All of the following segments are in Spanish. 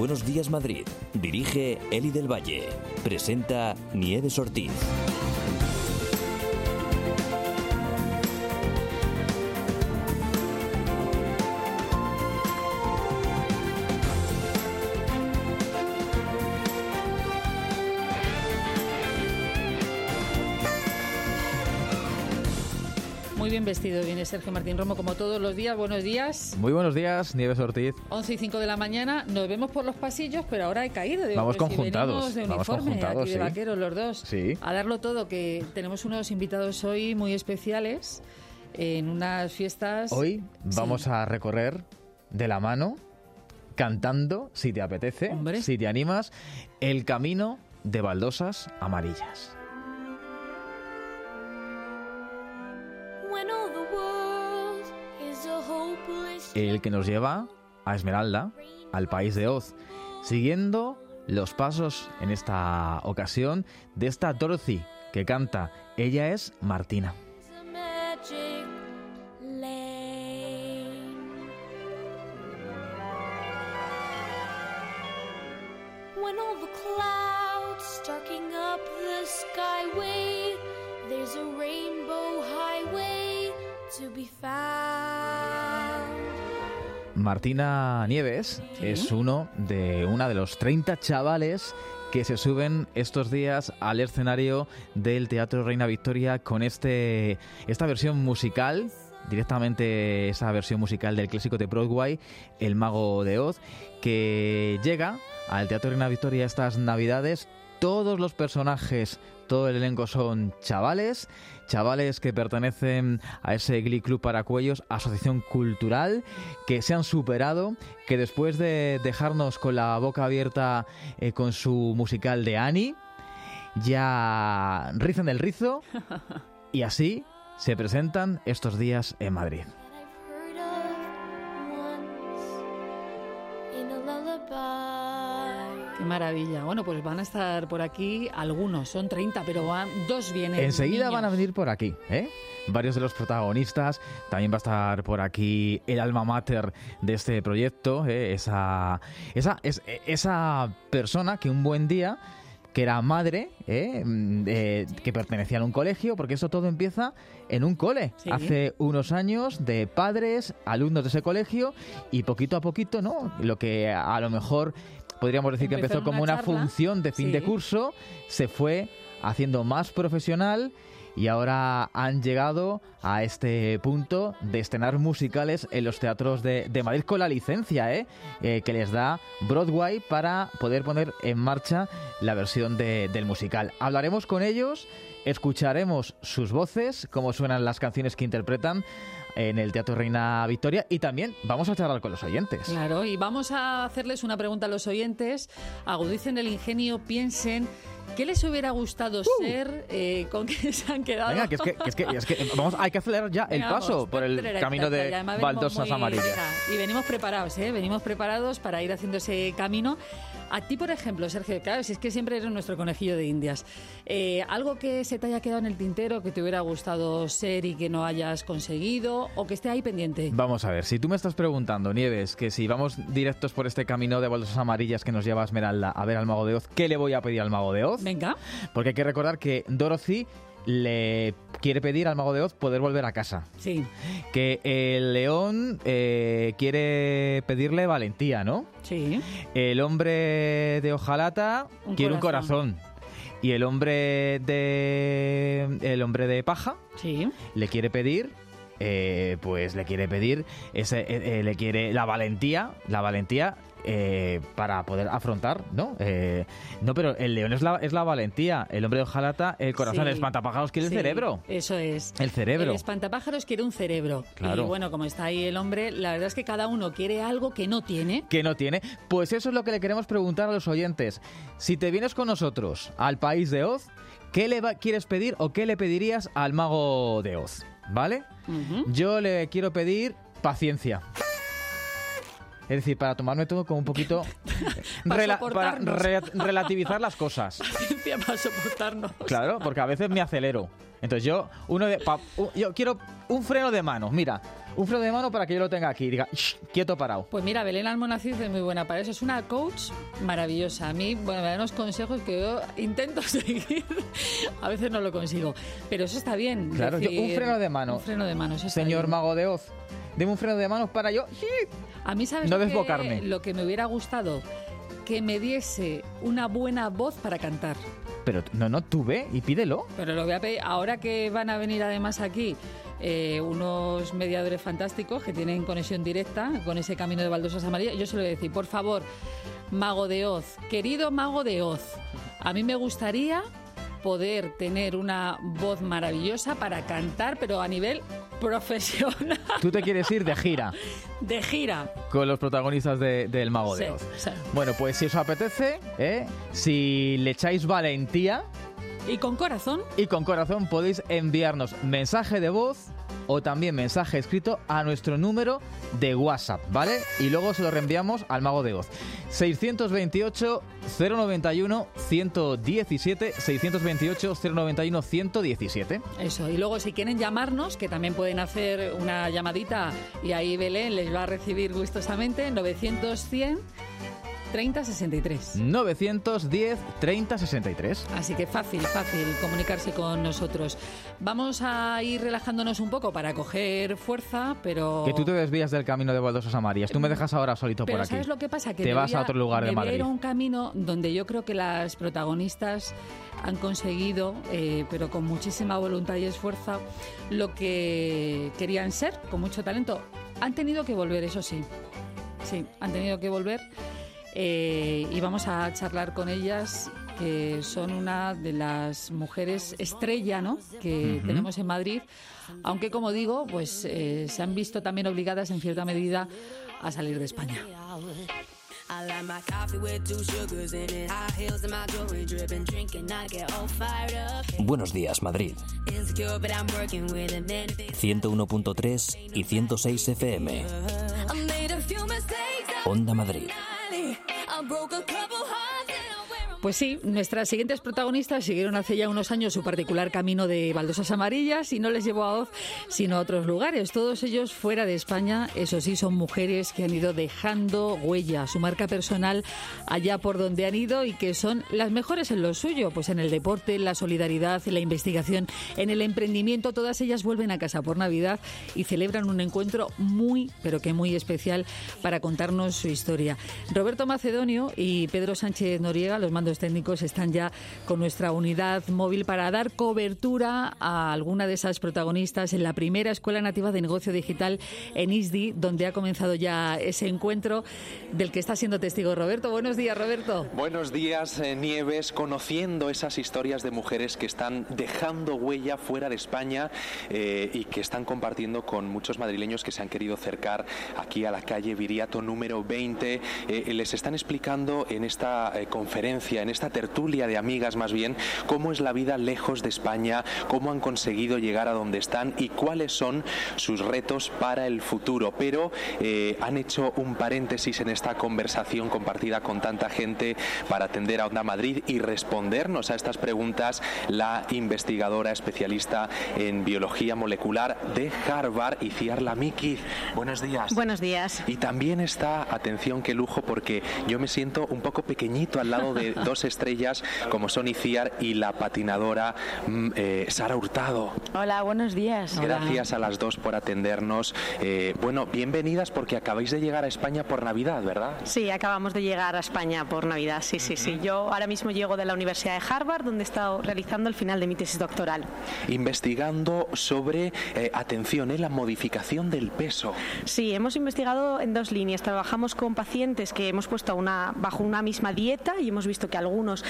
Buenos Días Madrid. Dirige Eli del Valle. Presenta Nieves Ortiz. Muy bien vestido viene Sergio Martín Romo, como todos los días. Buenos días. Muy buenos días, Nieves Ortiz. 11:05 de la mañana. Nos vemos por los pasillos, pero ahora he caído. Vamos conjuntados. Si venimos de uniforme, aquí de vaqueros los dos. Sí. A darlo todo, que tenemos unos invitados hoy muy especiales en unas fiestas. Hoy vamos a recorrer de la mano, cantando, si te apetece, Hombre. si te animas, el camino de baldosas amarillas. El que nos lleva a Esmeralda, al país de Oz, siguiendo los pasos en esta ocasión de esta Dorothy que canta. Ella es Martina. Martina Nieves es una de los 30 chavales que se suben estos días al escenario del Teatro Reina Victoria con esta versión musical, directamente esa versión musical del clásico de Broadway, El Mago de Oz, que llega al Teatro Reina Victoria estas Navidades. Todos los personajes, todo el elenco son chavales que pertenecen a ese Glee Club Paracuellos, asociación cultural, que se han superado, que después de dejarnos con la boca abierta con su musical de Annie, ya rizan el rizo y así se presentan estos días en Madrid. Qué maravilla. Bueno, pues van a estar por aquí algunos, son 30, pero dos vienen. Enseguida niños. van a venir por aquí, varios de los protagonistas. También va a estar por aquí el alma mater de este proyecto, esa persona que un buen día, que era madre, que pertenecía a un colegio, porque eso todo empieza en un cole. Sí. Hace unos años, de padres, alumnos de ese colegio, y poquito a poquito, ¿no? Lo que a lo mejor podríamos decir que empezó como una función de fin de curso, se fue haciendo más profesional y ahora han llegado a este punto de estrenar musicales en los teatros de Madrid con la licencia que les da Broadway para poder poner en marcha la versión del musical. Hablaremos con ellos, escucharemos sus voces, cómo suenan las canciones que interpretan en el Teatro Reina Victoria, y también vamos a charlar con los oyentes. Claro, y vamos a hacerles una pregunta a los oyentes. Agudicen el ingenio, piensen qué les hubiera gustado ser, con qué se han quedado. Venga, vamos, hay que acelerar ya el paso por el camino de baldosas amarillas. Y venimos preparados para ir haciendo ese camino. A ti, por ejemplo, Sergio, claro, si es que siempre eres nuestro conejillo de indias, algo que se te haya quedado en el tintero, que te hubiera gustado ser y que no hayas conseguido, o que esté ahí pendiente. Vamos a ver, si tú me estás preguntando, Nieves, que si vamos directos por este camino de baldosas amarillas que nos lleva a Esmeralda a ver al Mago de Oz, ¿qué le voy a pedir al Mago de Oz? Venga. Porque hay que recordar que Dorothy le quiere pedir al Mago de Oz poder volver a casa. Sí. Que el león quiere pedirle valentía, ¿no? Sí. El hombre de hojalata quiere un corazón. Y el hombre de paja le quiere pedir le quiere la valentía para poder afrontar, ¿no? No, pero el león es la valentía, el hombre de hojalata, el corazón, el espantapájaros quiere el cerebro. Eso es. El cerebro. El espantapájaros quiere un cerebro. Claro. Y bueno, como está ahí el hombre, la verdad es que cada uno quiere algo que no tiene. Pues eso es lo que le queremos preguntar a los oyentes. Si te vienes con nosotros al país de Oz, ¿qué le quieres pedir o qué le pedirías al Mago de Oz? ¿Vale? Uh-huh. Yo le quiero pedir paciencia. decir, para tomarme todo como un poquito... para relativizar las cosas. Para soportarnos. Claro, porque a veces me acelero. Entonces yo quiero un freno de mano, mira, un freno de mano para que yo lo tenga aquí y diga, quieto, parado. Pues mira, Belén Almonacid es muy buena para eso, es una coach maravillosa. A mí, me da unos consejos que yo intento seguir, a veces no lo consigo, pero eso está bien. Claro, decir, un freno de mano. Un freno de manos, señor bien. Mago de Oz, deme un freno de manos para yo... A mí, ¿sabes no desbocarme? Lo que me hubiera gustado? Que me diese una buena voz para cantar. Pero no, tú ve y pídelo. Pero lo voy a pedir. Ahora que van a venir además aquí unos mediadores fantásticos que tienen conexión directa con ese camino de baldosas amarillas, yo se lo voy a decir, por favor, Mago de Oz, querido Mago de Oz, a mí me gustaría poder tener una voz maravillosa para cantar, pero a nivel profesional. ¿Tú te quieres ir de gira? De gira. Con los protagonistas del Mago de Oz. Sí. Bueno, pues si os apetece, si le echáis valentía... Y con corazón. Y con corazón podéis enviarnos mensaje de voz o también mensaje escrito a nuestro número de WhatsApp, ¿vale? Y luego se lo reenviamos al Mago de Oz. 628 091 117, 628 091 117. Eso, y luego si quieren llamarnos, que también pueden hacer una llamadita y ahí Belén les va a recibir gustosamente, 900-100... 3063. 910 3063. Así que fácil comunicarse con nosotros. Vamos a ir relajándonos un poco para coger fuerza, pero... Que tú te desvías del camino de baldosas amarillas. Tú me dejas ahora solito por aquí. ¿Sabes lo que pasa? Que te vas a otro lugar de Madrid. Era un camino donde yo creo que las protagonistas han conseguido, pero con muchísima voluntad y esfuerzo, lo que querían ser, con mucho talento. Han tenido que volver, eso sí. Sí, han tenido que volver. Y vamos a charlar con ellas, que son una de las mujeres estrella, ¿no?, que tenemos en Madrid, aunque, como digo, pues se han visto también obligadas en cierta medida a salir de España. Buenos días, Madrid. 101.3 y 106 FM. Onda Madrid. Pues sí, nuestras siguientes protagonistas siguieron hace ya unos años su particular camino de baldosas amarillas y no les llevó a Oz, sino a otros lugares. Todos ellos fuera de España. Eso sí, son mujeres que han ido dejando huella, su marca personal allá por donde han ido, y que son las mejores en lo suyo, pues en el deporte, en la solidaridad, en la investigación, en el emprendimiento. Todas ellas vuelven a casa por Navidad y celebran un encuentro muy, pero que muy especial para contarnos su historia. Roberto Macedonio y Pedro Sánchez Noriega, los mandos técnicos, están ya con nuestra unidad móvil para dar cobertura a alguna de esas protagonistas en la primera Escuela Nativa de Negocio Digital en ISDI, donde ha comenzado ya ese encuentro del que está siendo testigo Roberto. Buenos días, Roberto. Buenos días, Nieves. Conociendo esas historias de mujeres que están dejando huella fuera de España y que están compartiendo con muchos madrileños que se han querido acercar aquí a la calle Viriato número 20. Les están explicando en esta conferencia, en esta tertulia de amigas más bien, cómo es la vida lejos de España, cómo han conseguido llegar a donde están y cuáles son sus retos para el futuro. Pero han hecho un paréntesis en esta conversación compartida con tanta gente para atender a Onda Madrid y respondernos a estas preguntas la investigadora especialista en biología molecular de Harvard, Itziar Lamiki. Buenos días. Buenos días. Y también está, atención, qué lujo, porque yo me siento un poco pequeñito al lado de dos estrellas como son Itziar y la patinadora Sara Hurtado. Hola, buenos días. Gracias a las dos por atendernos. Bueno, bienvenidas, porque acabáis de llegar a España por Navidad, ¿verdad? Sí, acabamos de llegar a España por Navidad, sí. Yo ahora mismo llego de la Universidad de Harvard, donde he estado realizando el final de mi tesis doctoral. Investigando sobre, atención, la modificación del peso. Sí, hemos investigado en dos líneas. Trabajamos con pacientes que hemos puesto bajo una misma dieta y hemos visto que algunos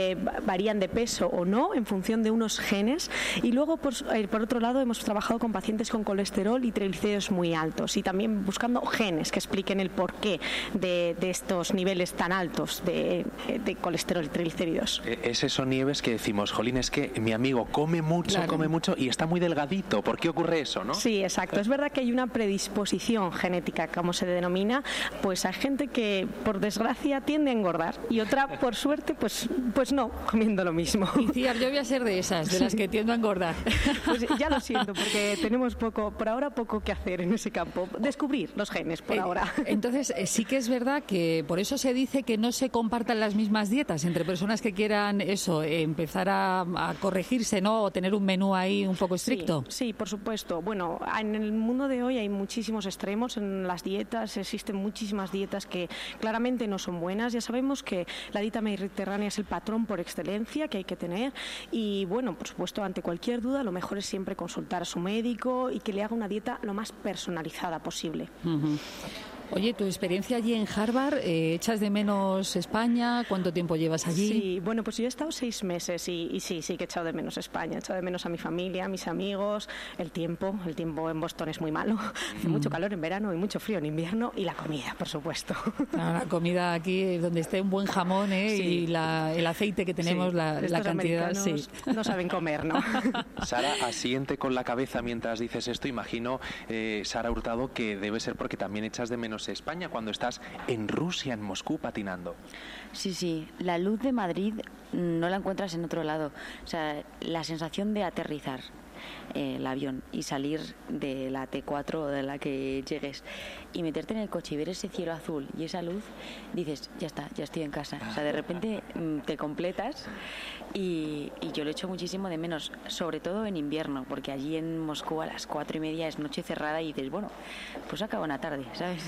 varían de peso o no en función de unos genes. Y luego, por otro lado, hemos trabajado con pacientes con colesterol y triglicéridos muy altos y también buscando genes que expliquen el porqué de estos niveles tan altos de colesterol y triglicéridos. Es eso, Nieves, que decimos, jolín, es que mi amigo come mucho y está muy delgadito. ¿Por qué ocurre eso, no? Sí, exacto. Es verdad que hay una predisposición genética, como se denomina, pues hay gente que, por desgracia, tiende a engordar y otra, por suerte, pues no, comiendo lo mismo. Y Ciar, yo voy a ser de esas, de las que tiendo a engordar. Pues ya lo siento, porque tenemos por ahora poco que hacer en ese campo. Descubrir los genes por ahora. Entonces, sí que es verdad que por eso se dice que no se compartan las mismas dietas entre personas que quieran empezar a corregirse, ¿no? O tener un menú ahí un poco estricto. Sí, por supuesto. Bueno, en el mundo de hoy hay muchísimos extremos en las dietas, existen muchísimas dietas que claramente no son buenas. Ya sabemos que la dieta mediterránea es el patrón por excelencia que hay que tener y, bueno, por supuesto, ante cualquier duda lo mejor es siempre consultar a su médico y que le haga una dieta lo más personalizada posible. Uh-huh. Oye, tu experiencia allí en Harvard, ¿echas de menos España? ¿Cuánto tiempo llevas allí? Sí, bueno, pues yo he estado 6 meses y sí que he echado de menos España, he echado de menos a mi familia, a mis amigos, el tiempo en Boston es muy malo, hace mucho calor en verano y mucho frío en invierno y la comida, por supuesto. La comida aquí, donde esté un buen jamón y el aceite que tenemos, la cantidad, no saben comer, ¿no? Sara, asiente con la cabeza mientras dices esto, imagino, Sara Hurtado, que debe ser porque también echas de menos España cuando estás en Rusia, en Moscú, patinando. Sí, la luz de Madrid no la encuentras en otro lado. O sea, la sensación de aterrizar el avión y salir de la T4 o de la que llegues y meterte en el coche y ver ese cielo azul y esa luz, dices, ya está, ya estoy en casa. O sea, de repente te completas y yo lo echo muchísimo de menos, sobre todo en invierno, porque allí en Moscú a las 4:30 es noche cerrada y dices, bueno, pues acaba una tarde, ¿sabes?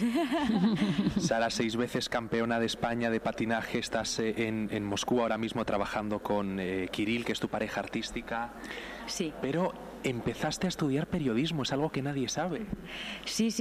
Sara, 6 veces campeona de España de patinaje, estás en Moscú ahora mismo trabajando con Kirill, que es tu pareja artística. Sí. Pero empezaste a estudiar periodismo, es algo que nadie sabe. Sí,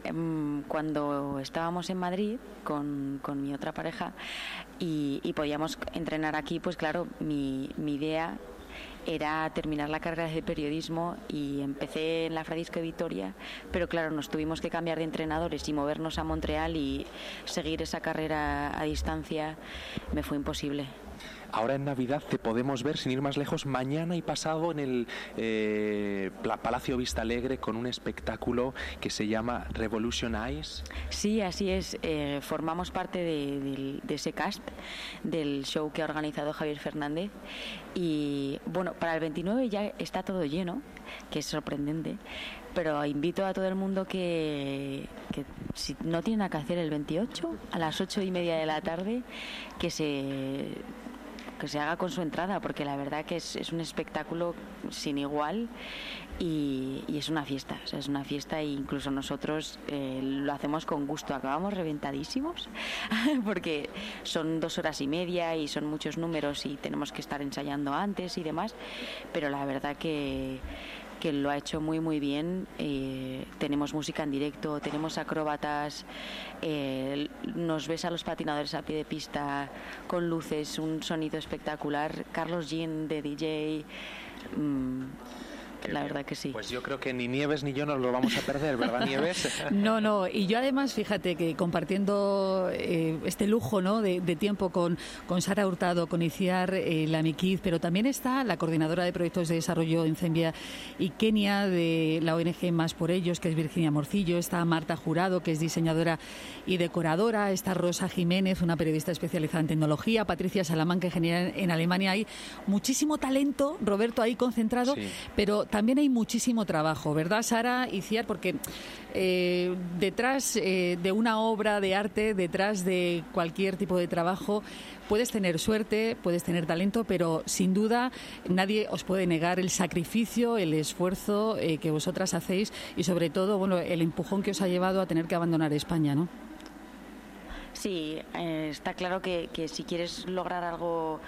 cuando estábamos en Madrid con mi otra pareja y podíamos entrenar aquí, pues claro, mi idea era terminar la carrera de periodismo y empecé en la Fradisco de Vitoria, pero claro, nos tuvimos que cambiar de entrenadores y movernos a Montreal y seguir esa carrera a distancia me fue imposible. Ahora en Navidad te podemos ver, sin ir más lejos, mañana y pasado en el Palacio Vista Alegre con un espectáculo que se llama Revolution Eyes. Sí, así es. Formamos parte de ese cast del show que ha organizado Javier Fernández y bueno, para el 29 ya está todo lleno, que es sorprendente. Pero invito a todo el mundo que si no tiene nada que hacer el 28 a las 8:30 de la tarde que se haga con su entrada, porque la verdad que es un espectáculo sin igual y es una fiesta, o sea, es una fiesta e incluso nosotros lo hacemos con gusto. Acabamos reventadísimos porque son 2:30 y son muchos números y tenemos que estar ensayando antes y demás, pero la verdad que lo ha hecho muy muy bien. Tenemos música en directo, tenemos acróbatas, nos ves a los patinadores a pie de pista con luces, un sonido espectacular, Carlos Jean de DJ. La verdad que sí. Pues yo creo que ni Nieves ni yo nos lo vamos a perder, ¿verdad, Nieves? No, y yo además, fíjate que compartiendo este lujo, ¿no?, de tiempo con Sara Hurtado, con Iciar Lamiquiz, pero también está la coordinadora de proyectos de desarrollo en Zambia y Kenia de la ONG Más por Ellos, que es Virginia Morcillo, está Marta Jurado, que es diseñadora y decoradora, está Rosa Jiménez, una periodista especializada en tecnología, Patricia Salamanca, ingeniera en Alemania. Hay muchísimo talento, Roberto, ahí concentrado, sí, pero también hay muchísimo trabajo, ¿verdad, Sara y Ciar? Porque detrás de una obra de arte, detrás de cualquier tipo de trabajo, puedes tener suerte, puedes tener talento, pero sin duda nadie os puede negar el sacrificio, el esfuerzo que vosotras hacéis y sobre todo, bueno, el empujón que os ha llevado a tener que abandonar España, ¿no? Sí, está claro que si quieres lograr algo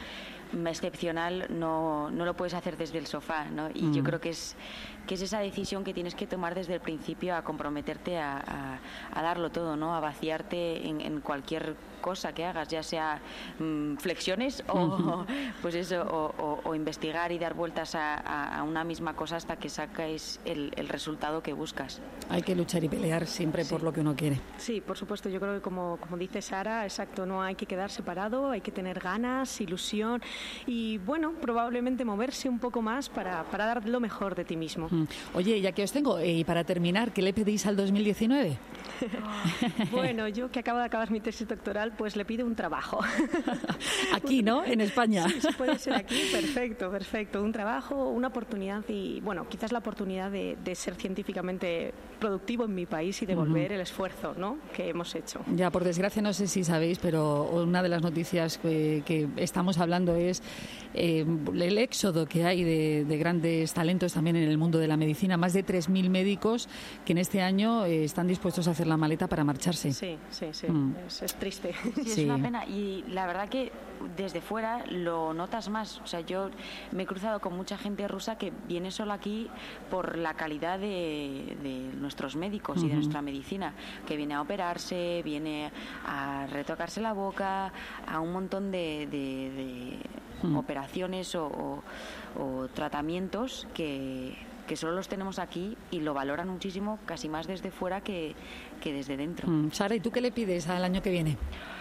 excepcional no lo puedes hacer desde el sofá, ¿no? Y yo creo que es esa decisión que tienes que tomar desde el principio, a comprometerte a darlo todo, ¿no? A vaciarte en cualquier cosa que hagas, ya sea flexiones o pues eso, o investigar y dar vueltas a una misma cosa hasta que sacáis el resultado que buscas. Hay que luchar y pelear siempre por lo que uno quiere. Sí, por supuesto. Yo creo que como dice Sara, exacto, no hay que quedar separado, hay que tener ganas, ilusión y, bueno, probablemente moverse un poco más para dar lo mejor de ti mismo. Oye, ya que os tengo, y para terminar, ¿qué le pedís al 2019? Bueno, yo que acabo de acabar mi tesis doctoral, pues le pido un trabajo. Aquí, ¿no? En España. Sí, puede ser aquí. Perfecto. Un trabajo, una oportunidad y, bueno, quizás la oportunidad de ser científicamente productivo en mi país y devolver el esfuerzo, ¿no?, que hemos hecho. Ya, por desgracia, no sé si sabéis, pero una de las noticias que estamos hablando es el éxodo que hay de grandes talentos también en el mundo de la medicina. Más de 3.000 médicos que en este año están dispuestos a hacer la maleta para marcharse. Sí. Es triste. Sí, es una pena. Y la verdad que desde fuera lo notas más. O sea, yo me he cruzado con mucha gente rusa que viene solo aquí por la calidad de nuestros médicos y de nuestra medicina, que viene a operarse, viene a retocarse la boca, a un montón de operaciones o tratamientos que solo los tenemos aquí y lo valoran muchísimo, casi más desde fuera que desde dentro. Sara, ¿y tú qué le pides al año que viene?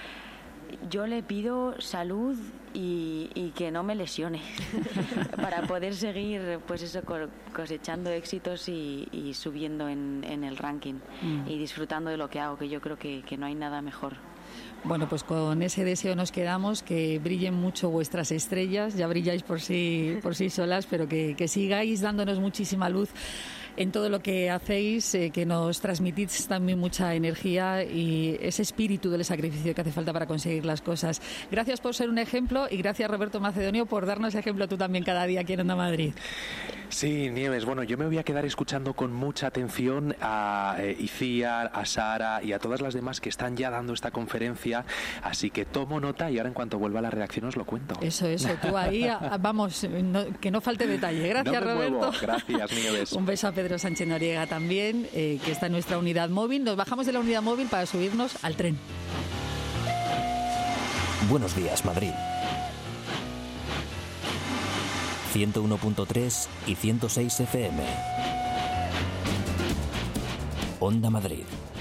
Yo le pido salud y que no me lesione para poder seguir, pues eso, cosechando éxitos y subiendo en el ranking y disfrutando de lo que hago, que yo creo que no hay nada mejor. Bueno, pues con ese deseo nos quedamos, que brillen mucho vuestras estrellas, ya brilláis por sí solas, pero que sigáis dándonos muchísima luz en todo lo que hacéis, que nos transmitís también mucha energía y ese espíritu del sacrificio que hace falta para conseguir las cosas. Gracias por ser un ejemplo y gracias, Roberto Macedonio, por darnos ejemplo tú también cada día aquí en Onda Madrid. Sí, Nieves, bueno, yo me voy a quedar escuchando con mucha atención a Icíar, a Sara y a todas las demás que están ya dando esta conferencia, así que tomo nota y ahora en cuanto vuelva a la redacción os lo cuento. Eso, tú ahí, vamos, que no falte detalle. Gracias, no me Roberto. Muevo. Gracias, Nieves. Un beso a Pedro Sánchez Noriega también, que está en nuestra unidad móvil. Nos bajamos de la unidad móvil para subirnos al tren. Buenos días, Madrid. 101.3 y 106 FM. Onda Madrid.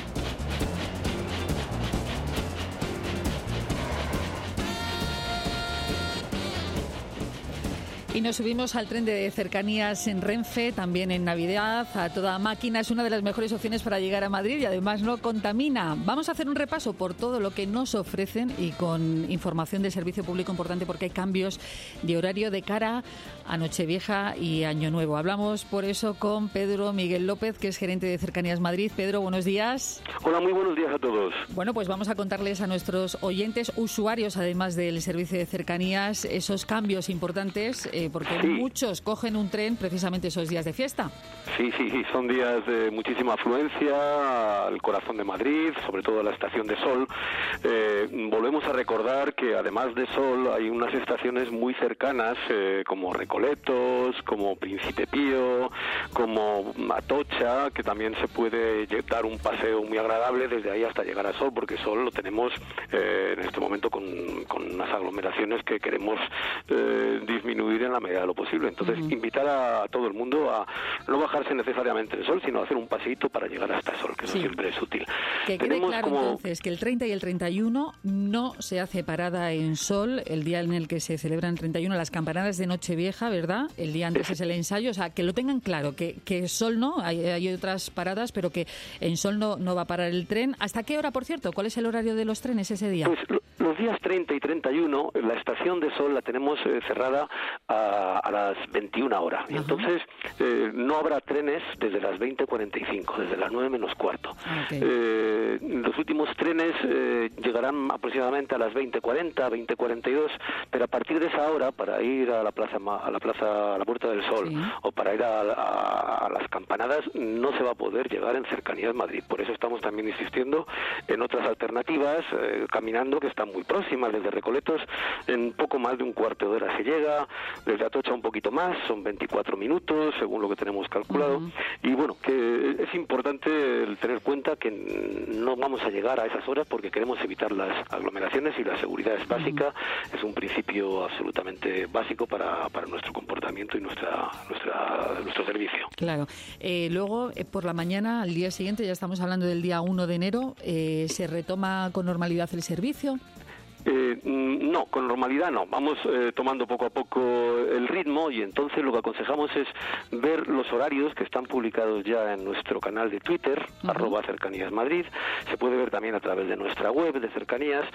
Y nos subimos al tren de cercanías en Renfe, también en Navidad, a toda máquina. Es una de las mejores opciones para llegar a Madrid y además no contamina. Vamos a hacer un repaso por todo lo que nos ofrecen y con información de servicio público importante, porque hay cambios de horario de cara a Nochevieja y Año Nuevo. Hablamos por eso con Pedro Miguel López, que es gerente de Cercanías Madrid. Pedro, buenos días. Hola, muy buenos días a todos. Bueno, pues vamos a contarles a nuestros oyentes, usuarios además del servicio de cercanías, esos cambios importantes, porque muchos cogen un tren precisamente esos días de fiesta. Sí, son días de muchísima afluencia al corazón de Madrid, sobre todo a la Estación de Sol. Volvemos a recordar que además de Sol hay unas estaciones muy cercanas, como Recoletos, como Príncipe Pío, como Atocha, que también se puede dar un paseo muy agradable desde ahí hasta llegar a Sol, porque Sol lo tenemos en este momento con unas aglomeraciones que queremos disminuir en la medida de lo posible. Entonces, invitar a todo el mundo a no bajarse necesariamente del Sol, sino a hacer un paseíto para llegar hasta Sol, que eso siempre es útil. Que quede claro entonces que el 30 y el 31 no se hace parada en Sol, el día en el que se celebran el 31 las campanadas de Nochevieja, ¿verdad? El día antes es el ensayo, o sea, que lo tengan claro, que Sol no, hay otras paradas, pero que en Sol no va a parar el tren. ¿Hasta qué hora, por cierto? ¿Cuál es el horario de los trenes ese día? Pues los días 30 y 31, la estación de Sol la tenemos cerrada a las 21 horas. Y entonces no habrá trenes desde las 20:45, desde las 9 menos cuarto. Los últimos trenes llegarán aproximadamente a las 20:40, 20:42, pero a partir de esa hora, para ir a la Puerta del Sol o para ir a las campanadas, no se va a poder llegar en Cercanías Madrid. Por eso estamos también insistiendo en otras alternativas, caminando, que están muy próximas. Desde Recoletos en poco más de un cuarto de hora se llega, desde Atocha un poquito más, son 24 minutos según lo que tenemos calculado. Y bueno, que es importante el tener cuenta que no vamos a llegar a esas horas porque queremos evitar las aglomeraciones, y la seguridad es básica, es un principio absolutamente básico para nuestro comportamiento y nuestro servicio. Claro. Luego, por la mañana, al día siguiente, ya estamos hablando del día 1 de enero, ¿se retoma con normalidad el servicio? No, con normalidad no. Vamos tomando poco a poco el ritmo, y entonces lo que aconsejamos es ver los horarios que están publicados ya en nuestro canal de Twitter, @cercaníasmadrid. Se puede ver también a través de nuestra web de Cercanías.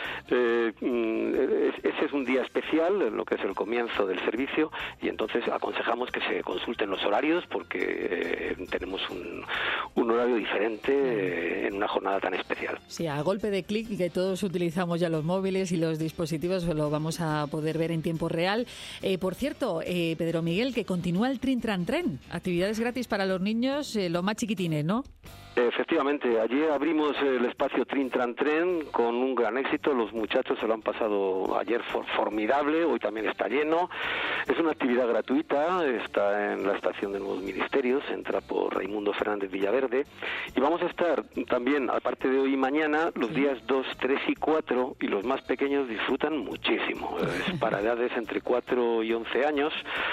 Ese es un día especial, en lo que es el comienzo del servicio, y entonces aconsejamos que se consulten los horarios porque tenemos un horario diferente en una jornada tan especial. Sí, a golpe de clic, y que todos utilizamos ya los móviles y los dispositivos, lo vamos a poder ver en tiempo real. Por cierto, Pedro Miguel, que continúa el Trin Tran Tren, actividades gratis para los niños, los más chiquitines, ¿no? Efectivamente, ayer abrimos el espacio Trin Tran Tren con un gran éxito. Los muchachos se lo han pasado ayer formidable, hoy también está lleno. Es una actividad gratuita, está en la estación de Nuevos Ministerios, entra por Raimundo Fernández Villaverde, y vamos a estar también, aparte de hoy y mañana, los días 2, 3 y 4, y los más pequeños disfrutan muchísimo. Es para edades entre 4 y 11 años.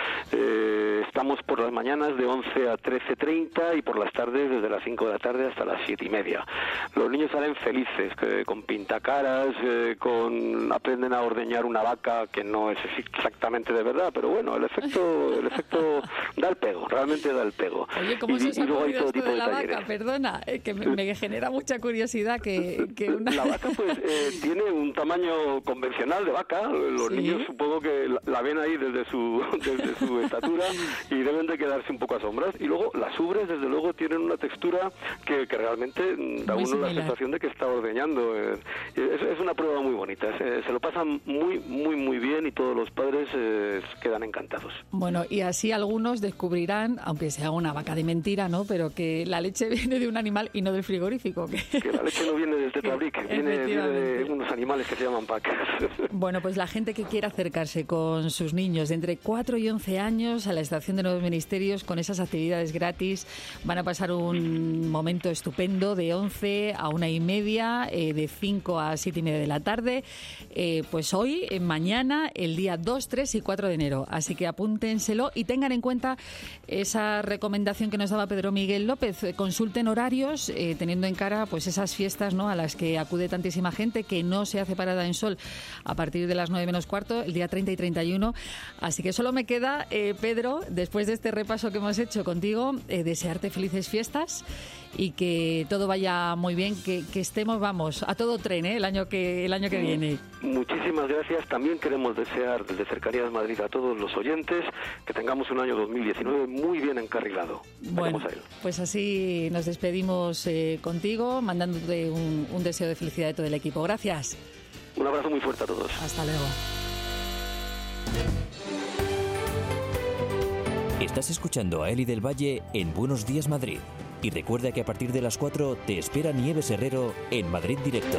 Estamos por las mañanas de 11 a 13:30 y por las tardes desde las 5 de la tarde hasta las 7:30. Los niños salen felices, con pintacaras, aprenden a ordeñar una vaca, que no es exactamente de verdad, pero bueno, el efecto da el pego, realmente da el pego. Oye, ¿cómo se os ha ocurrido esto de la vaca? Perdona, que me genera mucha curiosidad que una... La vaca pues tiene un tamaño convencional de vaca. Los niños supongo que la ven ahí desde su estatura y deben de quedarse un poco a sombras. Y luego las ubres, desde luego, tienen una textura que realmente da muy uno similar. la sensación de que está ordeñando. Es una prueba muy bonita. Se lo pasan muy bien, y todos los padres quedan encantados. Bueno, y así algunos descubrirán, aunque sea una vaca de mentira, ¿no?, pero que la leche viene de un animal y no del frigorífico. Que la leche no viene del Tetrabric, viene de unos animales que se llaman vacas. Bueno, pues la gente que quiera acercarse con sus niños de entre 4 y 11 años a la estación de Nuevos Ministerios con esas actividades gratis, van a pasar un momento estupendo de 11 a 1:30, de 5 a 7:30 de la tarde, pues hoy, mañana, el día 2, 3 y 4 de enero. Así que apúntenselo y tengan en cuenta esa recomendación que nos daba Pedro Miguel López. Consulten horarios, teniendo en cara pues esas fiestas, ¿no?, a las que acude tantísima gente, que no se hace parada en Sol a partir de las 9 menos cuarto, el día 30 y 31. Así que solo me queda, Pedro, después de este repaso que hemos hecho contigo, desearte felices fiestas y que todo vaya muy bien, que estemos, vamos, a todo tren, el año que viene. Muchísimas gracias. También queremos desear desde Cercanías Madrid a todos los oyentes que tengamos un año 2019 muy bien encarrilado. Bueno, pues así nos despedimos contigo, mandándote un deseo de felicidad de todo el equipo. Gracias. Un abrazo muy fuerte a todos. Hasta luego. Estás escuchando a Eli del Valle en Buenos Días Madrid. Y recuerda que a partir de las 4 te espera Nieves Herrero en Madrid Directo.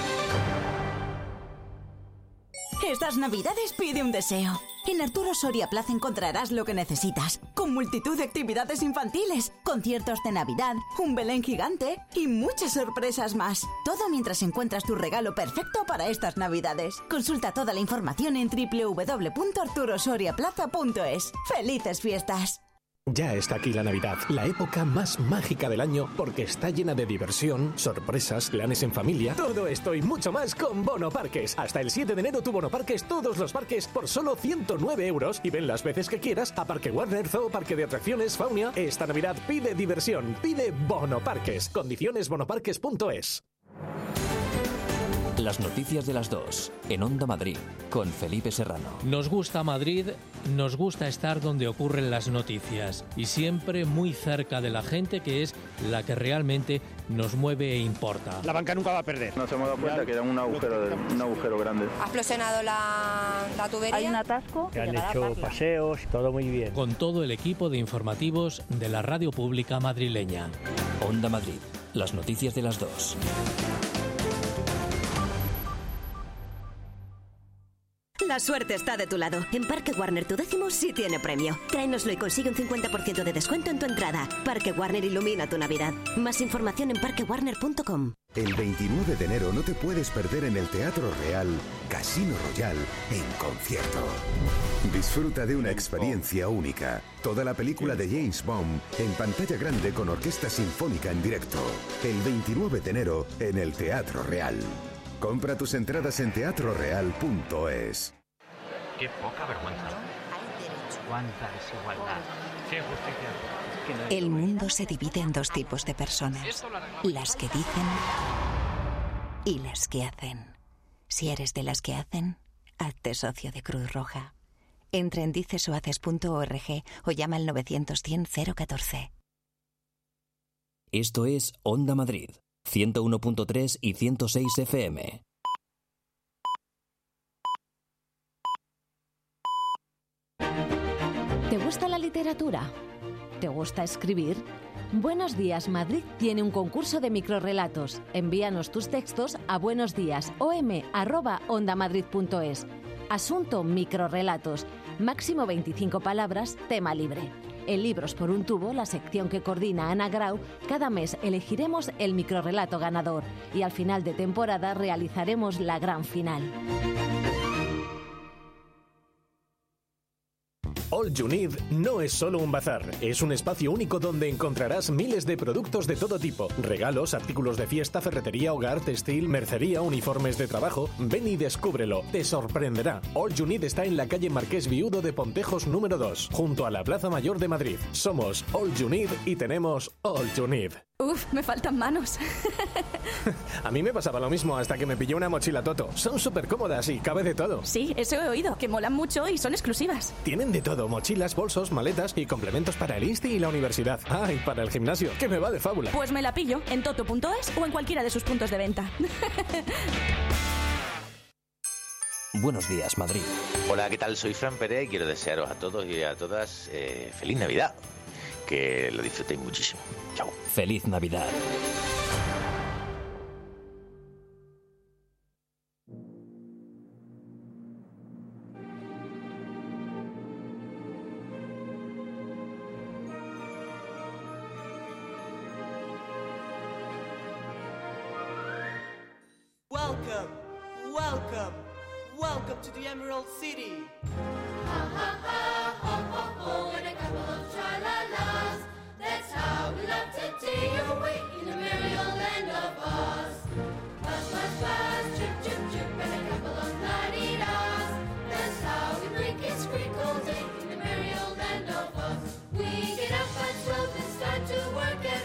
Estas Navidades pide un deseo. En Arturo Soria Plaza encontrarás lo que necesitas, con multitud de actividades infantiles, conciertos de Navidad, un Belén gigante y muchas sorpresas más. Todo mientras encuentras tu regalo perfecto para estas Navidades. Consulta toda la información en www.arturosoriaplaza.es. ¡Felices fiestas! Ya está aquí la Navidad, la época más mágica del año, porque está llena de diversión, sorpresas, planes en familia. Todo esto y mucho más con Bono Parques. Hasta el 7 de enero tu Bono Parques, todos los parques por solo 109 euros, y ven las veces que quieras a Parque Warner, Zoo, Parque de Atracciones, Faunia. Esta Navidad pide diversión, pide Bono Parques. Condiciones bonoparques.es. Las noticias de las 2 en Onda Madrid con Felipe Serrano. Nos gusta Madrid, nos gusta estar donde ocurren las noticias y siempre muy cerca de la gente, que es la que realmente nos mueve e importa. La banca nunca va a perder. Nos hemos dado cuenta que era un agujero grande. Ha explosionado la tubería. Hay un atasco. Se han hecho paseos, todo muy bien. Con todo el equipo de informativos de la Radio Pública madrileña. Onda Madrid, las noticias de las 2. La suerte está de tu lado. En Parque Warner tu 10º sí tiene premio. Tráenoslo y consigue un 50% de descuento en tu entrada. Parque Warner ilumina tu Navidad. Más información en parquewarner.com. El 29 de enero no te puedes perder en el Teatro Real Casino Royal en concierto. Disfruta de una experiencia única. Toda la película de James Bond en pantalla grande con orquesta sinfónica en directo. El 29 de enero en el Teatro Real. Compra tus entradas en teatroreal.es. Qué poca vergüenza. Cuánta desigualdad. Qué injusticia. El mundo se divide en dos tipos de personas. Las que dicen y las que hacen. Si eres de las que hacen, hazte socio de Cruz Roja. Entra en dicesohaces.org o llama al 900-100-014. Esto es Onda Madrid, 101.3 y 106 FM. ¿Te gusta la literatura? ¿Te gusta escribir? Buenos Días Madrid tiene un concurso de microrrelatos. Envíanos tus textos a buenosdias.om@ondamadrid.es. Asunto microrrelatos. Máximo 25 palabras, tema libre. En Libros por un tubo, la sección que coordina Ana Grau, cada mes elegiremos el microrrelato ganador y al final de temporada realizaremos la gran final. All You Need no es solo un bazar, es un espacio único donde encontrarás miles de productos de todo tipo. Regalos, artículos de fiesta, ferretería, hogar, textil, mercería, uniformes de trabajo. Ven y descúbrelo, te sorprenderá. All You Need está en la calle Marqués Viudo de Pontejos número 2, junto a la Plaza Mayor de Madrid. Somos All You Need y tenemos All You Need. Uf, me faltan manos. A mí me pasaba lo mismo hasta que me pillé una mochila Toto. Son súper cómodas y cabe de todo. Sí, eso he oído, que molan mucho y son exclusivas. Tienen de todo, mochilas, bolsos, maletas y complementos para el Insti y la universidad. Ah, y para el gimnasio, que me va de fábula. Pues me la pillo en toto.es o en cualquiera de sus puntos de venta. Buenos días, Madrid. Hola, ¿qué tal? Soy Fran Pérez y quiero desearos a todos y a todas feliz Navidad. Que lo disfrutéis muchísimo. Chao. Feliz Navidad. Welcome, welcome, welcome to the Emerald City. Ha ha ha, ho ho ho, and a couple of tra-la-las. That's how we love to take you away in the merry old land of Oz. Buzz, buzz, buzz, chip, chip, chip, and a couple of la-dee-das. That's how we break it, squeak all day in the merry old land of Oz. We get up at 12 and start to work at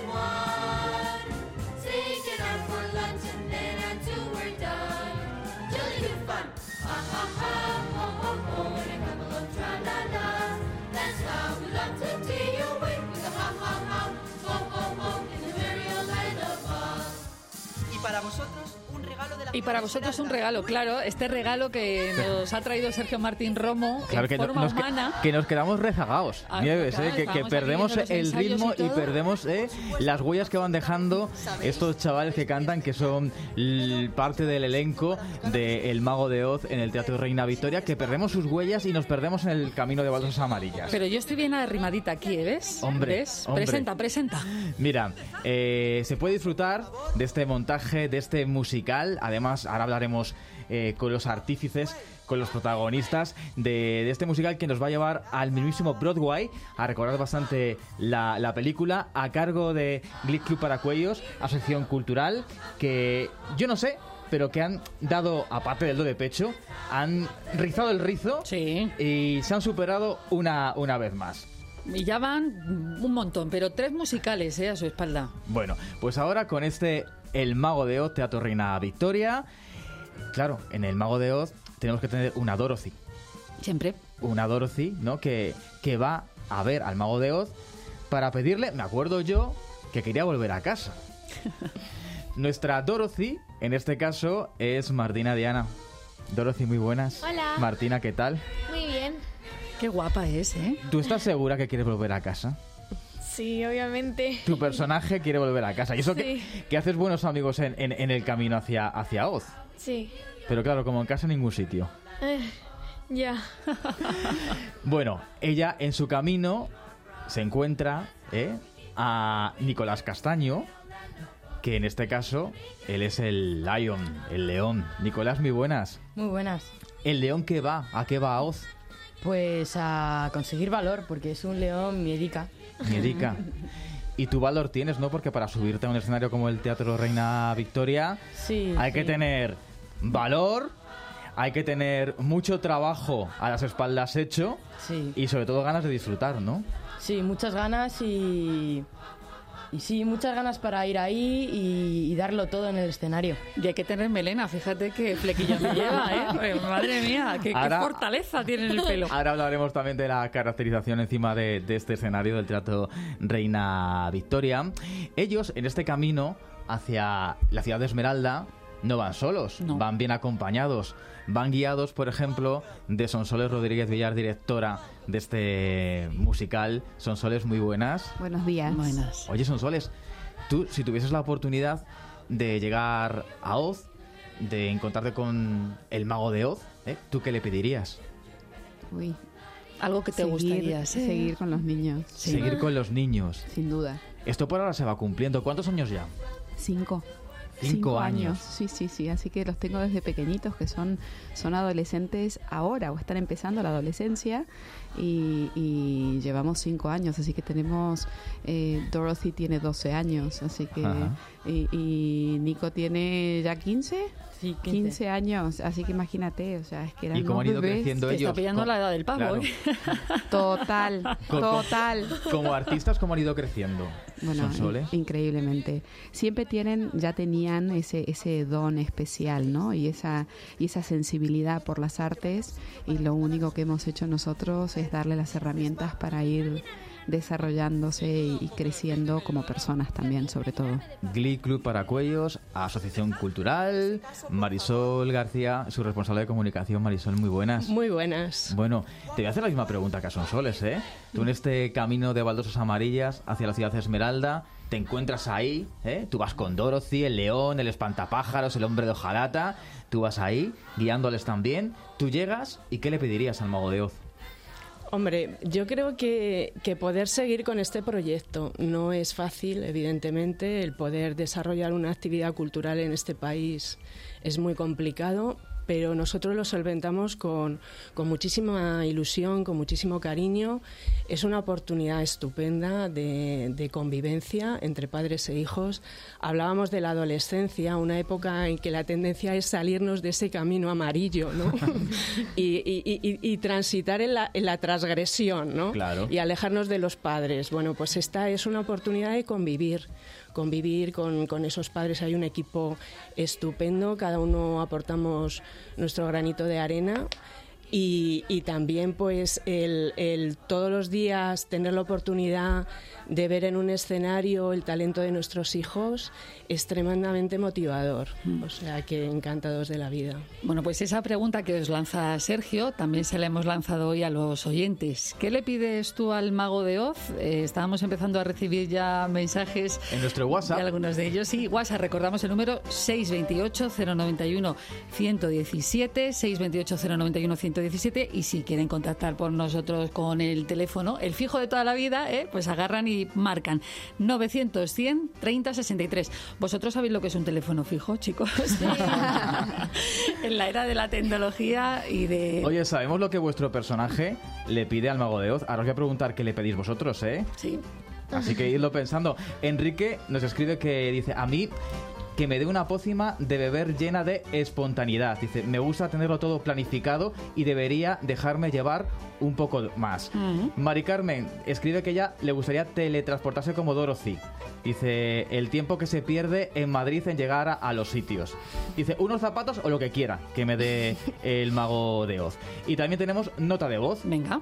1. Take it out for lunch and then at 2 we're done. Jolly good fun. Ha ha ha, ho ho ho, and a couple of tra-la-las. That's how we love to take you away with a ha ha ha, ho ho ho, in the merry old land of Oz. Y para vosotros un regalo de la. Y para vosotros un regalo, claro, este regalo que nos ha traído Sergio Martín Romo claro, en forma humana. Que nos quedamos rezagados, Nieves, claro, que perdemos el ritmo y perdemos las huellas que van dejando estos chavales que cantan, que son parte del elenco de El Mago de Oz en el Teatro Reina Victoria, que perdemos sus huellas y nos perdemos en el camino de baldosas amarillas. Pero yo estoy bien arrimadita aquí, ¿ves? Hombre, ¿ves? hombre. Presenta. Mira, se puede disfrutar de este montaje, de este musical. Además, ahora hablaremos con los artífices, con los protagonistas de este musical que nos va a llevar al mismísimo Broadway, a recordar bastante la película, a cargo de Glee Club Paracuellos, asociación cultural, que yo no sé, pero que han dado, aparte del do de pecho, han rizado el rizo y se han superado una vez más. Y ya van un montón, pero 3 musicales a su espalda. Bueno, pues ahora con El Mago de Oz, Teatro Reina Victoria. Claro, en El Mago de Oz tenemos que tener una Dorothy. Siempre. Una Dorothy, ¿no? Que va a ver al Mago de Oz para pedirle, me acuerdo yo, que quería volver a casa. Nuestra Dorothy, en este caso, es Martina Diana. Dorothy, muy buenas. Hola. Martina, ¿qué tal? Muy bien. Qué guapa es, ¿eh? ¿Tú estás segura que quieres volver a casa? Sí, obviamente. Tu personaje quiere volver a casa. Y eso Sí. que haces buenos amigos en el camino hacia Oz. Sí. Pero claro, como en casa, en ningún sitio. Ya. Bueno, ella en su camino se encuentra a Nicolás Castaño, que en este caso él es el lion, el león. Nicolás, muy buenas. Muy buenas. ¿El león qué va? ¿A qué va Oz? Pues a conseguir valor, porque es un león miedica. Miedica. Y tu valor tienes, ¿no? Porque para subirte a un escenario como el Teatro Reina Victoria hay que tener valor, hay que tener mucho trabajo a las espaldas hecho y sobre todo ganas de disfrutar, ¿no? Sí, muchas ganas y sí, muchas ganas para ir ahí y darlo todo en el escenario. Y hay que tener melena, fíjate qué flequillo me lleva, ¿eh? Madre mía, qué fortaleza tiene en el pelo. Ahora hablaremos también de la caracterización encima de este escenario del Teatro Reina Victoria. Ellos, en este camino hacia la ciudad de Esmeralda, no van solos, van bien acompañados. Van guiados, por ejemplo, de Sonsoles Rodríguez Villar, directora de este musical. Sonsoles, muy buenas. Buenos días. Buenas. Oye, Sonsoles, tú, si tuvieses la oportunidad de llegar a Oz, de encontrarte con el mago de Oz, ¿tú qué le pedirías? Uy. Algo que te gustaría. Seguir con los niños. Sí. Seguir con los niños. Sin duda. Esto por ahora se va cumpliendo. ¿Cuántos años ya? 5. 5 años. Sí. Así que los tengo desde pequeñitos, que son adolescentes ahora o están empezando la adolescencia y llevamos 5 años. Así que tenemos... Dorothy tiene 12 años, así que... Y Nico tiene ya 15. Sí, 15 años, así que imagínate, o sea, es que eran ¿Y cómo han ido bebés? creciendo ellos? Está pillando la edad del pavo, claro. Total. Como artistas, ¿cómo han ido creciendo? Bueno, Sonsoles. Increíblemente. Siempre ya tenían ese don especial, ¿no? Y esa sensibilidad por las artes, y lo único que hemos hecho nosotros es darle las herramientas para ir desarrollándose y creciendo como personas también, sobre todo. Glee Club Paracuellos, Asociación Cultural, Marisol García, su responsable de comunicación. Marisol, muy buenas. Muy buenas. Bueno, te voy a hacer la misma pregunta que a Sonsoles, ¿eh? Tú en este camino de baldosas amarillas hacia la ciudad de Esmeralda, te encuentras ahí, ¿eh? Tú vas con Dorothy, el león, el espantapájaros, el hombre de hojalata, tú vas ahí, guiándoles también. Tú llegas y ¿qué le pedirías al mago de Oz? Hombre, yo creo que poder seguir con este proyecto no es fácil, evidentemente. El poder desarrollar una actividad cultural en este país es muy complicado, pero nosotros lo solventamos con muchísima ilusión, con muchísimo cariño. Es una oportunidad estupenda de convivencia entre padres e hijos. Hablábamos de la adolescencia, una época en que la tendencia es salirnos de ese camino amarillo, ¿no? y transitar en la transgresión, ¿no? Claro. Y alejarnos de los padres. Bueno, pues esta es una oportunidad de convivir con esos padres. Hay un equipo estupendo, cada uno aportamos nuestro granito de arena y también pues el todos los días tener la oportunidad de ver en un escenario el talento de nuestros hijos es tremendamente motivador, o sea que encantados de la vida. Bueno, pues esa pregunta que os lanza Sergio también se la hemos lanzado hoy a los oyentes. ¿Qué le pides tú al mago de Oz? Estábamos empezando a recibir ya mensajes en nuestro WhatsApp. De algunos de ellos. Sí, WhatsApp, recordamos el número 628-091-117, 628-091-117, y si quieren contactar por nosotros con el teléfono, el fijo de toda la vida, pues agarran y marcan 900-100-30-63. ¿Vosotros sabéis lo que es un teléfono fijo, chicos? Sí. En la era de la tecnología y de... Oye, ¿sabemos lo que vuestro personaje le pide al mago de Oz? Ahora os voy a preguntar qué le pedís vosotros, ¿eh? Sí. Así que idlo pensando. Enrique nos escribe que dice, a mí que me dé una pócima de beber llena de espontaneidad. Dice, me gusta tenerlo todo planificado y debería dejarme llevar un poco más. Mari Carmen escribe que ella le gustaría teletransportarse como Dorothy. Dice, el tiempo que se pierde en Madrid en llegar a los sitios. Dice, unos zapatos o lo que quiera que me dé el mago de Oz. Y también tenemos nota de voz. Venga.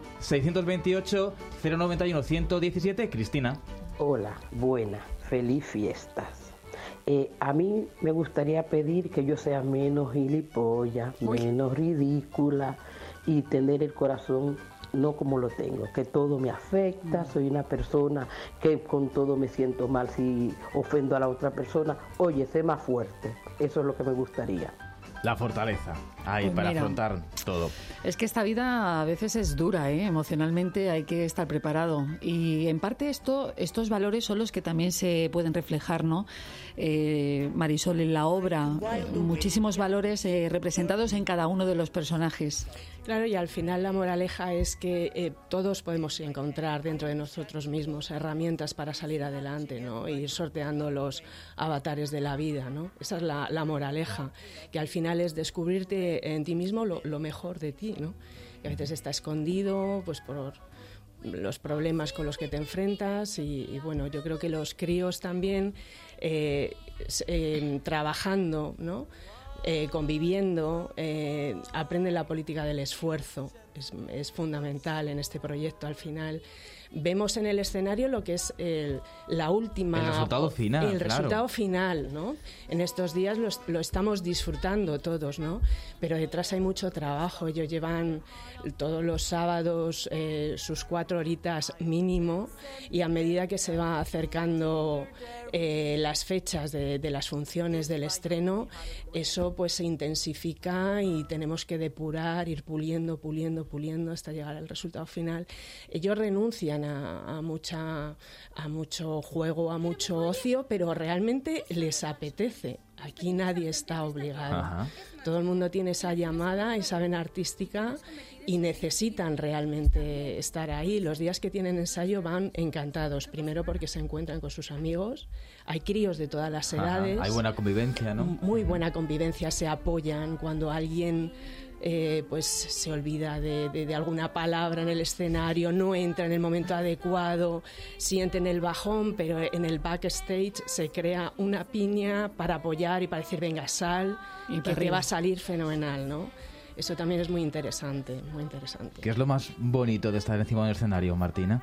628-091-117. Cristina. Hola, buena, feliz fiestas. A mí me gustaría pedir que yo sea menos gilipollas, menos ridícula y tener el corazón no como lo tengo, que todo me afecta, soy una persona que con todo me siento mal si ofendo a la otra persona. Oye, sé más fuerte, eso es lo que me gustaría. La fortaleza, ahí, Pues para mira, afrontar todo. Es que esta vida a veces es dura, ¿eh? Emocionalmente hay que estar preparado. Y en parte estos valores son los que también se pueden reflejar, ¿no? Marisol, en la obra, muchísimos valores representados en cada uno de los personajes. Claro, y al final la moraleja es que todos podemos encontrar dentro de nosotros mismos herramientas para salir adelante, ¿no? Ir sorteando los avatares de la vida, ¿no? Esa es la moraleja, que al final es descubrirte en ti mismo lo mejor de ti, ¿no? Que a veces está escondido, pues por los problemas con los que te enfrentas y bueno, yo creo que los críos también trabajando, ¿no? Conviviendo, aprenden la política del esfuerzo. Es fundamental en este proyecto. Al final vemos en el escenario lo que es la última... El resultado final, El claro. resultado final, ¿no? En estos días lo estamos disfrutando todos, ¿no? Pero detrás hay mucho trabajo. Ellos llevan todos los sábados sus 4 horitas mínimo y a medida que se va acercando las fechas de las funciones del estreno, eso pues se intensifica y tenemos que depurar, ir puliendo hasta llegar al resultado final. Ellos renuncian a mucho juego, a mucho ocio, pero realmente les apetece. Aquí nadie está obligado. Ajá. Todo el mundo tiene esa llamada, esa vena artística y necesitan realmente estar ahí. Los días que tienen ensayo van encantados. Primero porque se encuentran con sus amigos. Hay críos de todas las edades. Hay buena convivencia, ¿no? Muy buena convivencia. Se apoyan cuando alguien... pues se olvida de alguna palabra en el escenario, no entra en el momento adecuado, sienten el bajón, pero en el backstage se crea una piña para apoyar y para decir, venga, sal, y que te va a salir fenomenal, ¿no? Eso también es muy interesante, muy interesante. ¿Qué es lo más bonito de estar encima del escenario, Martina?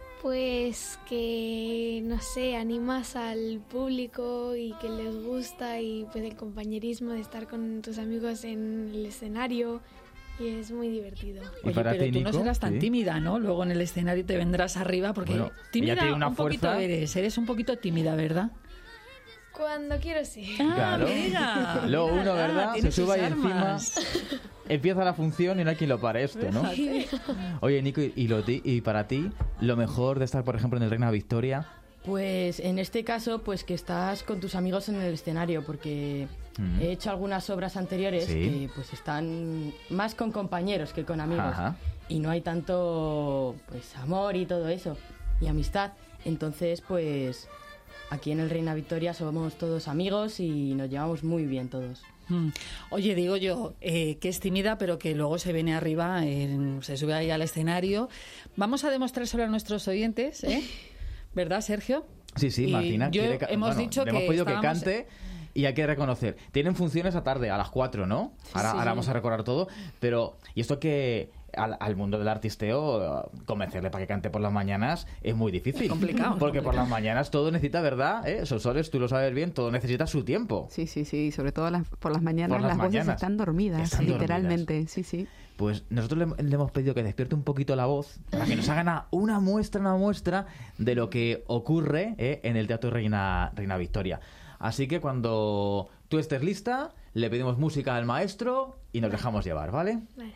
Pues que, no sé, animas al público y que les gusta y pues el compañerismo de estar con tus amigos en el escenario y es muy divertido. Oye, pero tú no serás tan tímida, ¿no? Luego en el escenario te vendrás arriba porque Bueno, tímida ella tiene una un poquito fuerza. eres un poquito tímida, ¿verdad? Cuando quiero sí. Claro. mira, Luego mira, uno, ¿verdad? Se tiene sus sube ahí armas. encima, empieza la función y no hay quien lo pare esto, ¿no? Fíjate. Oye, Nico, y para ti, lo mejor de estar, por ejemplo, en el Reina Victoria... Pues en este caso, pues que estás con tus amigos en el escenario, porque he hecho algunas obras anteriores que pues están más con compañeros que con amigos. Ajá. Y no hay tanto pues amor y todo eso, y amistad. Entonces, pues aquí en el Reina Victoria somos todos amigos y nos llevamos muy bien todos. Oye, digo yo, que es tímida, pero que luego se viene arriba, se sube ahí al escenario. Vamos a demostrárselo a nuestros oyentes, ¿eh? ¿Verdad, Sergio? Sí, sí, Y Martina. hemos dicho le hemos que pedido que estábamos- cante y hay que reconocer. Tienen funciones a tarde, a las 4, ¿no? Ahora vamos a recordar todo. Pero, y esto que al mundo del artisteo, convencerle para que cante por las mañanas es muy difícil. Complicado. Porque por las mañanas todo necesita, ¿verdad? Soles, tú lo sabes bien, todo necesita su tiempo. Sí, sobre todo por las mañanas Por las las voces mañanas. están dormidas, Están literalmente, sí. Pues nosotros le hemos pedido que despierte un poquito la voz para que nos hagan una muestra de lo que ocurre en el Teatro Reina Victoria. Así que cuando tú estés lista, le pedimos música al maestro y nos dejamos llevar, ¿vale? Vale.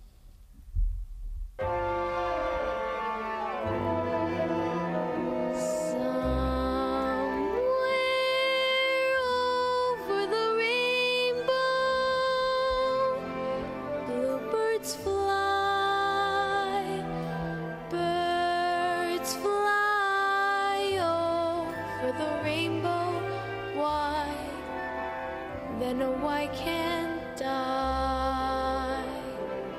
Over the rainbow, bluebirds fly, birds fly over the rainbow. Why then why can't I?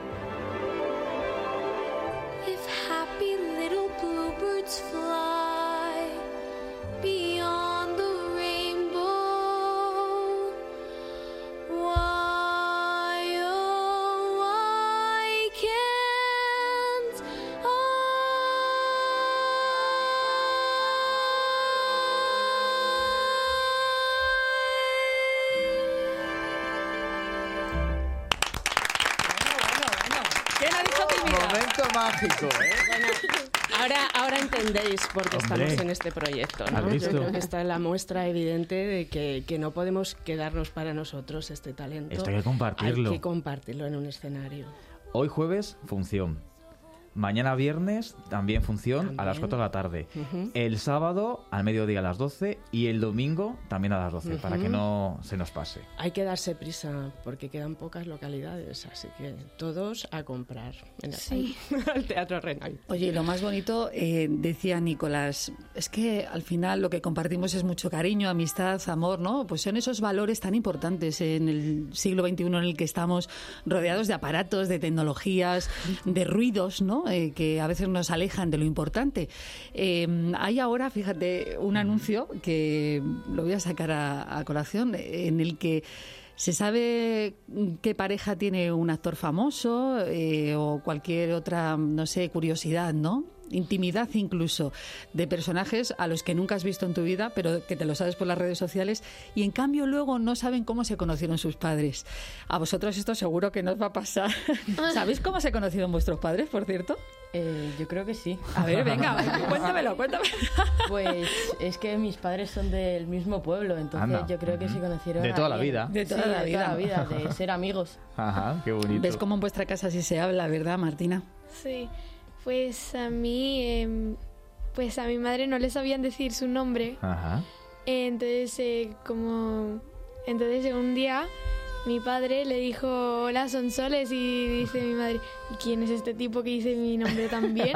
mágico, ¿eh? Bueno, ahora entendéis por qué estamos en este proyecto, ¿no? Yo creo que esta es la muestra evidente de que no podemos quedarnos para nosotros este talento. Esto hay que compartirlo. Hay que compartirlo en un escenario. Hoy jueves, función. Mañana viernes, también función a las 4 de la tarde. El sábado, al mediodía a las 12 y el domingo también a las 12, para que no se nos pase. Hay que darse prisa porque quedan pocas localidades, así que todos a comprar al Teatro Reina. Oye, lo más bonito, decía Nicolás, es que al final lo que compartimos es mucho cariño, amistad, amor, ¿no? Pues son esos valores tan importantes en el siglo XXI en el que estamos rodeados de aparatos, de tecnologías, de ruidos, ¿no? Que a veces nos alejan de lo importante. Hay ahora, fíjate, un anuncio que lo voy a sacar a colación, en el que se sabe qué pareja tiene un actor famoso o cualquier otra, no sé, curiosidad, ¿no? Intimidad incluso de personajes a los que nunca has visto en tu vida, pero que te lo sabes por las redes sociales, y en cambio luego no saben cómo se conocieron sus padres. A vosotros esto seguro que nos va a pasar. ¿Sabéis cómo se conocieron vuestros padres, por cierto? Yo creo que sí. A ver, venga, cuéntamelo. Pues es que mis padres son del mismo pueblo, entonces yo creo que se conocieron de toda la vida. De toda la vida, de ser amigos. Ajá, qué bonito. ¿Ves cómo en vuestra casa sí se habla, verdad, Martina? Sí. Pues a mí, pues a mi madre no le sabían decir su nombre. Ajá. Entonces, entonces un día mi padre le dijo, hola, Sonsoles, y dice mi madre, ¿y quién es este tipo que dice mi nombre también?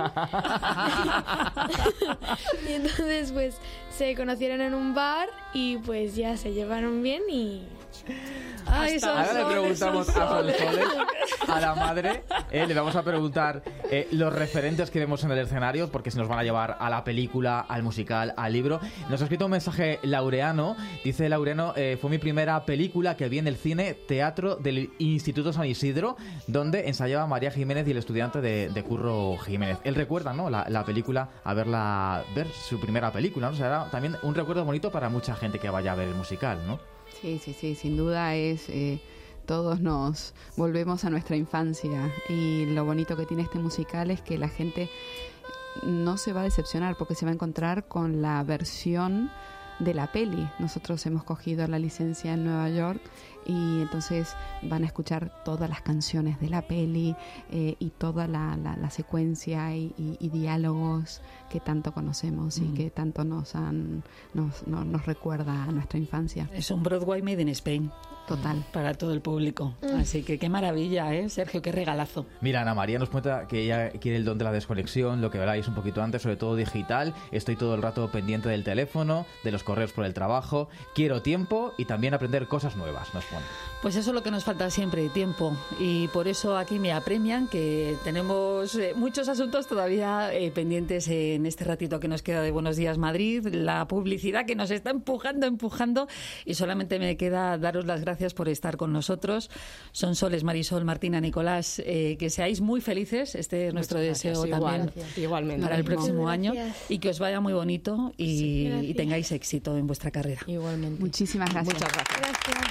Y entonces pues se conocieron en un bar y pues ya se llevaron bien y... Ahora le preguntamos a Sonsoles, a la madre, le vamos a preguntar los referentes que vemos en el escenario, porque se nos van a llevar a la película, al musical, al libro. Nos ha escrito un mensaje Laureano, dice Laureano, fue mi primera película que vi en el cine Teatro del Instituto San Isidro, donde ensayaba María Jiménez y el estudiante de Curro Jiménez. Él recuerda, ¿no?, la película, ver su primera película, ¿no? O sea, era también un recuerdo bonito para mucha gente que vaya a ver el musical, ¿no? Sí, sin duda es... todos nos volvemos a nuestra infancia, y lo bonito que tiene este musical es que la gente no se va a decepcionar porque se va a encontrar con la versión de la peli. Nosotros hemos cogido la licencia en Nueva York y entonces van a escuchar todas las canciones de la peli y toda la secuencia y diálogos que tanto conocemos y que tanto nos recuerda a nuestra infancia. Es un Broadway made in Spain. Total. Para todo el público. Así que qué maravilla, ¿eh, Sergio? Qué regalazo. Mira, Ana María nos cuenta que ella quiere el don de la desconexión, lo que habláis un poquito antes, sobre todo digital. Estoy todo el rato pendiente del teléfono, de los correos por el trabajo. Quiero tiempo y también aprender cosas nuevas, nos pone. Pues eso es lo que nos falta siempre, tiempo. Y por eso aquí me apremian que tenemos muchos asuntos todavía pendientes en este ratito que nos queda de Buenos Días Madrid. La publicidad que nos está empujando. Y solamente me queda daros las gracias por estar con nosotros. Sonsoles, Marisol, Martina, Nicolás, que seáis muy felices. Este es nuestro deseo también. Igualmente. Para el próximo año. Gracias. Y que os vaya muy bonito y tengáis éxito en vuestra carrera. Igualmente. Muchísimas gracias. Muchas gracias. Gracias.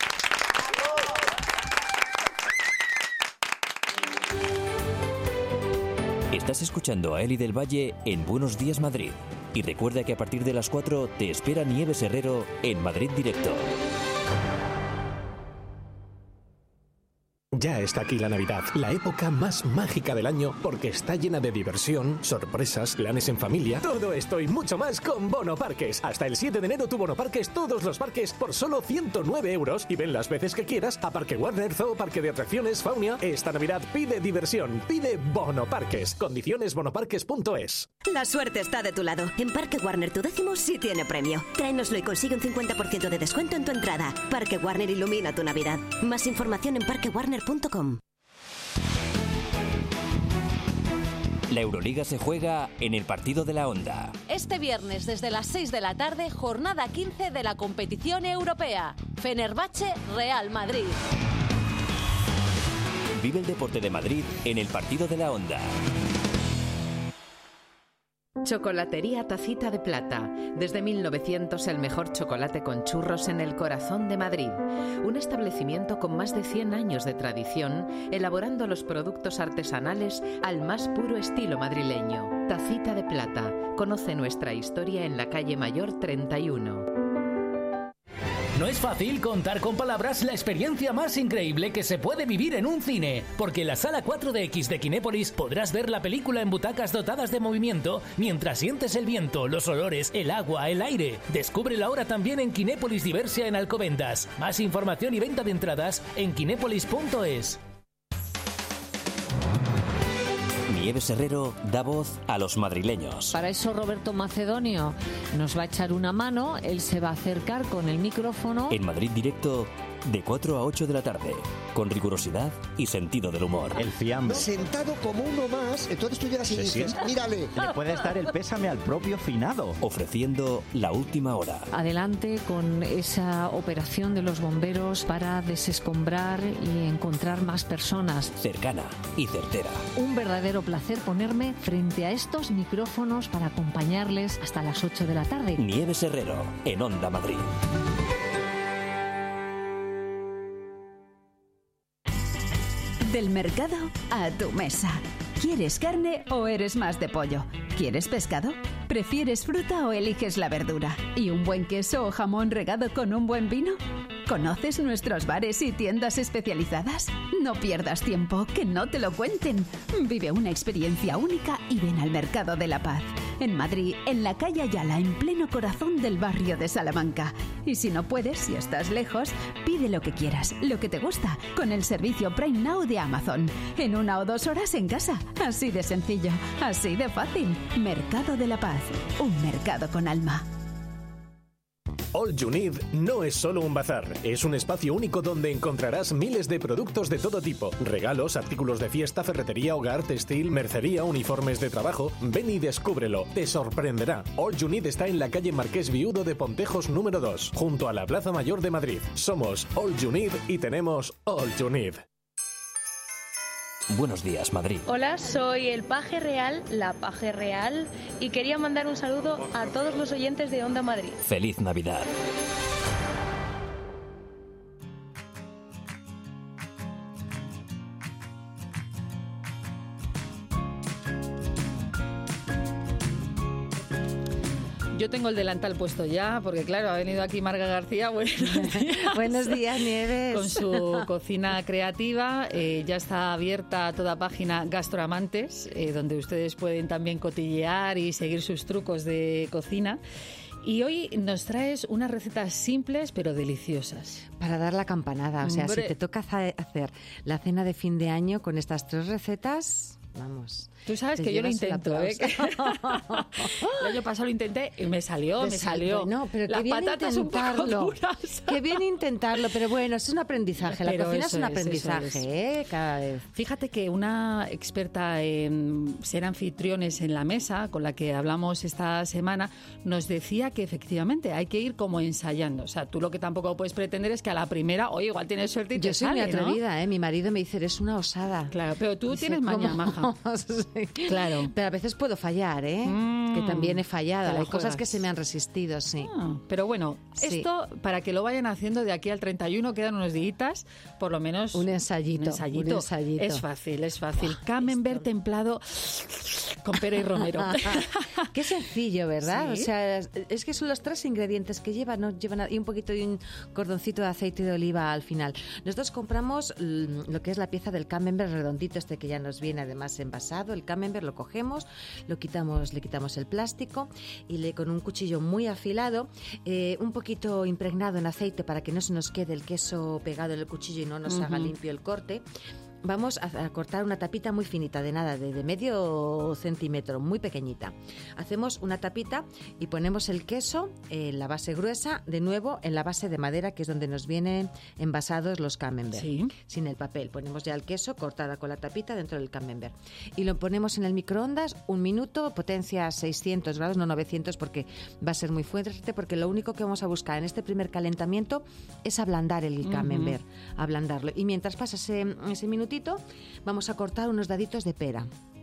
Estás escuchando a Eli del Valle en Buenos Días Madrid. Y recuerda que a partir de las 4 te espera Nieves Herrero en Madrid Directo. Ya está aquí la Navidad, la época más mágica del año, porque está llena de diversión, sorpresas, planes en familia. Todo esto y mucho más con Bono Parques. Hasta el 7 de enero tu Bono Parques, todos los parques por solo 109 euros. Y ven las veces que quieras a Parque Warner, Zoo, Parque de Atracciones, Faunia. Esta Navidad pide diversión, pide Bono Parques. Condiciones bonoparques.es. La suerte está de tu lado. En Parque Warner tu décimo sí tiene premio. Tráenoslo y consigue un 50% de descuento en tu entrada. Parque Warner ilumina tu Navidad. Más información en parquewarner.com. La Euroliga se juega en el partido de la Onda. Este viernes desde las 6 de la tarde, jornada 15 de la competición europea. Fenerbahce, Real Madrid. Vive el deporte de Madrid en el partido de la Onda. Chocolatería Tacita de Plata. Desde 1900 el mejor chocolate con churros en el corazón de Madrid. Un establecimiento con más de 100 años de tradición, elaborando los productos artesanales al más puro estilo madrileño. Tacita de Plata. Conoce nuestra historia en la calle Mayor 31. No es fácil contar con palabras la experiencia más increíble que se puede vivir en un cine, porque en la Sala 4DX de Kinépolis podrás ver la película en butacas dotadas de movimiento mientras sientes el viento, los olores, el agua, el aire. Descúbrelo ahora también en Kinépolis Diversia en Alcobendas. Más información y venta de entradas en kinépolis.es. Nieves Herrero da voz a los madrileños. Para eso Roberto Macedonio nos va a echar una mano, él se va a acercar con el micrófono. En Madrid Directo, de 4 a 8 de la tarde, con rigurosidad y sentido del humor. El fiambre. Sentado como uno más, entonces tú llegas y dices, mírale. Le puedes dar el pésame al propio finado. Ofreciendo la última hora. Adelante con esa operación de los bomberos para desescombrar y encontrar más personas. Cercana y certera. Un verdadero placer ponerme frente a estos micrófonos para acompañarles hasta las 8 de la tarde. Nieves Herrero, en Onda Madrid. Del mercado a tu mesa. ¿Quieres carne o eres más de pollo? ¿Quieres pescado? ¿Prefieres fruta o eliges la verdura? ¿Y un buen queso o jamón regado con un buen vino? ¿Conoces nuestros bares y tiendas especializadas? No pierdas tiempo, que no te lo cuenten. Vive una experiencia única y ven al Mercado de la Paz. En Madrid, en la calle Ayala, en pleno corazón del barrio de Salamanca. Y si no puedes, si estás lejos, pide lo que quieras, lo que te gusta, con el servicio Prime Now de Amazon. En 1 o 2 horas en casa. Así de sencillo, así de fácil. Mercado de la Paz. Un mercado con alma. All You Need no es solo un bazar, es un espacio único donde encontrarás miles de productos de todo tipo, regalos, artículos de fiesta, ferretería, hogar, textil, mercería, uniformes de trabajo. Ven y descúbrelo, te sorprenderá. All You Need está en la calle Marqués Viudo de Pontejos número 2, junto a la Plaza Mayor de Madrid. Somos All You Need y tenemos All You Need. Buenos días, Madrid. Hola, soy el Paje Real, la Paje Real, y quería mandar un saludo a todos los oyentes de Onda Madrid. Feliz Navidad. Yo tengo el delantal puesto ya, porque claro, ha venido aquí Marga García. Buenos días. Buenos días, Nieves. Con su cocina creativa. Ya está abierta toda página Gastroamantes, donde ustedes pueden también cotillear y seguir sus trucos de cocina. Y hoy nos traes unas recetas simples pero deliciosas. Para dar la campanada, o sea, Hombre. si te toca hacer la cena de fin de año con estas 3 recetas, vamos. Tú sabes te que yo lo llevas el intento, ¿eh? aplauso. El año pasado lo intenté y me salió. No, pero Las que bien patatas un poco intentarlo. duras. Que bien intentarlo, pero bueno, es un aprendizaje. La Pero cocina es eso un es, aprendizaje, eso es. Cada vez. Fíjate que una experta en ser anfitriones en la mesa, con la que hablamos esta semana, nos decía que efectivamente hay que ir como ensayando. O sea, tú lo que tampoco puedes pretender es que a la primera, oye, igual tienes suerte y te Yo soy sale, muy atrevida, ¿no? ¿eh? Mi marido me dice, eres una osada. Claro, pero tú Dice, tienes maña, ¿cómo? maja. Sí. Claro. Pero a veces puedo fallar, ¿eh? Que también he fallado. te la Hay cosas juegas. que se me han resistido, sí. Pero bueno, Sí. esto para que lo vayan haciendo de aquí al 31 quedan unos días, por lo menos Un ensayito. Un Un ensayito. Es fácil, es fácil. Camembert templado con pera y romero. Qué sencillo, ¿verdad? Sí. O sea, es que son los 3 ingredientes que llevan, no llevan y un poquito de un cordoncito de aceite de oliva al final. Nosotros compramos lo que es la pieza del camembert redondito, este que ya nos viene además envasado. El camembert lo cogemos, le quitamos el plástico y con un cuchillo muy afilado, un poquito impregnado en aceite para que no se nos quede el queso pegado en el cuchillo y no nos haga limpio el corte. Vamos a cortar una tapita muy finita, de nada, de medio centímetro, muy pequeñita. Hacemos una tapita y ponemos el queso en la base gruesa, de nuevo en la base de madera, que es donde nos vienen envasados los camembert. Sí. Sin el papel. Ponemos ya el queso cortada con la tapita dentro del camembert. Y lo ponemos en el microondas 1 minuto, potencia 600 grados, no 900, porque va a ser muy fuerte, porque lo único que vamos a buscar en este primer calentamiento es ablandar el camembert, ablandarlo. Y mientras pasa ese minutito, vamos a cortar unos daditos de pera.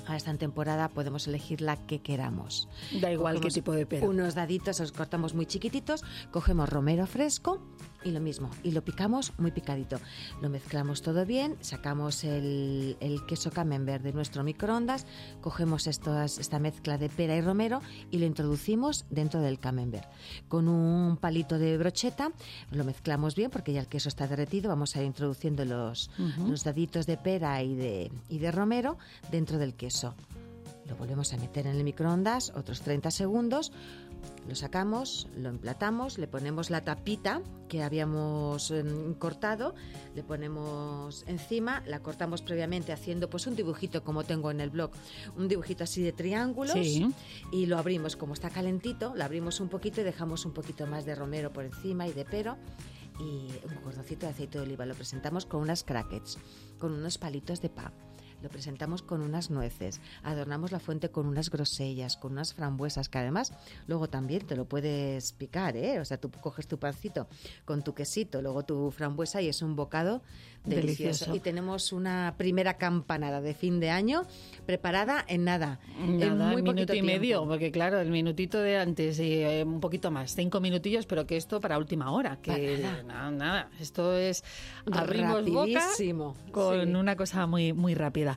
Ahora está en temporada, podemos elegir la que queramos. Da igual qué tipo de pera. Unos daditos, los cortamos muy chiquititos, cogemos romero fresco y lo mismo, y lo picamos muy picadito. Lo mezclamos todo bien, sacamos el queso camembert de nuestro microondas, cogemos esta mezcla de pera y romero y lo introducimos dentro del camembert. Con un palito de brocheta lo mezclamos bien porque ya el queso está derretido, vamos a ir introduciendo los daditos de pera y de romero dentro del queso. Lo volvemos a meter en el microondas otros 30 segundos, lo sacamos, lo emplatamos, le ponemos la tapita que habíamos cortado, le ponemos encima, la cortamos previamente haciendo pues un dibujito como tengo en el blog, un dibujito así de triángulos, y lo abrimos, como está calentito, lo abrimos un poquito y dejamos un poquito más de romero por encima y de pero, y un cordoncito de aceite de oliva. Lo presentamos con unas crackers, con unos palitos de pan. Lo presentamos con unas nueces, adornamos la fuente con unas grosellas, con unas frambuesas, que además luego también te lo puedes picar, ¿eh? O sea, tú coges tu pancito con tu quesito, luego tu frambuesa y es un bocado delicioso. Y tenemos una primera campanada de fin de año preparada en nada, en muy minuto y tiempo. medio, porque claro, el minutito de antes y un poquito más, 5 minutillos, pero que esto para última hora, que nada, esto es abrimos boca con una cosa muy, muy rápida.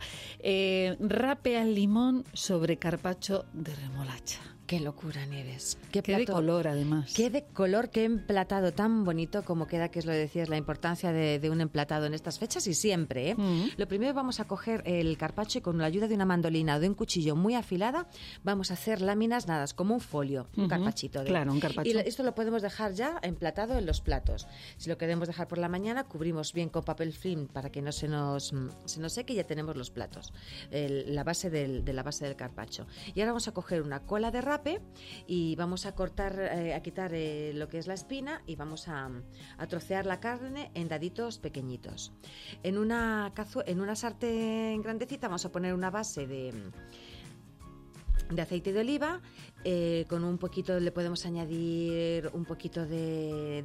Rape al limón sobre carpaccio de remolacha. Qué locura, Nieves. Qué de color, además. Qué de color, qué emplatado tan bonito como queda, que es lo que decías, la importancia de un emplatado en estas fechas y siempre, ¿eh? Lo primero vamos a coger el carpaccio y con la ayuda de una mandolina o de un cuchillo muy afilada vamos a hacer láminas nadas, como un folio, un carpachito. Claro, un carpaccio. Y esto lo podemos dejar ya emplatado en los platos. Si lo queremos dejar por la mañana, cubrimos bien con papel film para que no se nos seque y ya tenemos los platos, la base de la base del carpaccio. Y ahora vamos a coger una cola de rape y vamos a cortar, a quitar lo que es la espina y vamos a trocear la carne en daditos pequeñitos. En una sartén grandecita vamos a poner una base de aceite de oliva, con un poquito, le podemos añadir un poquito de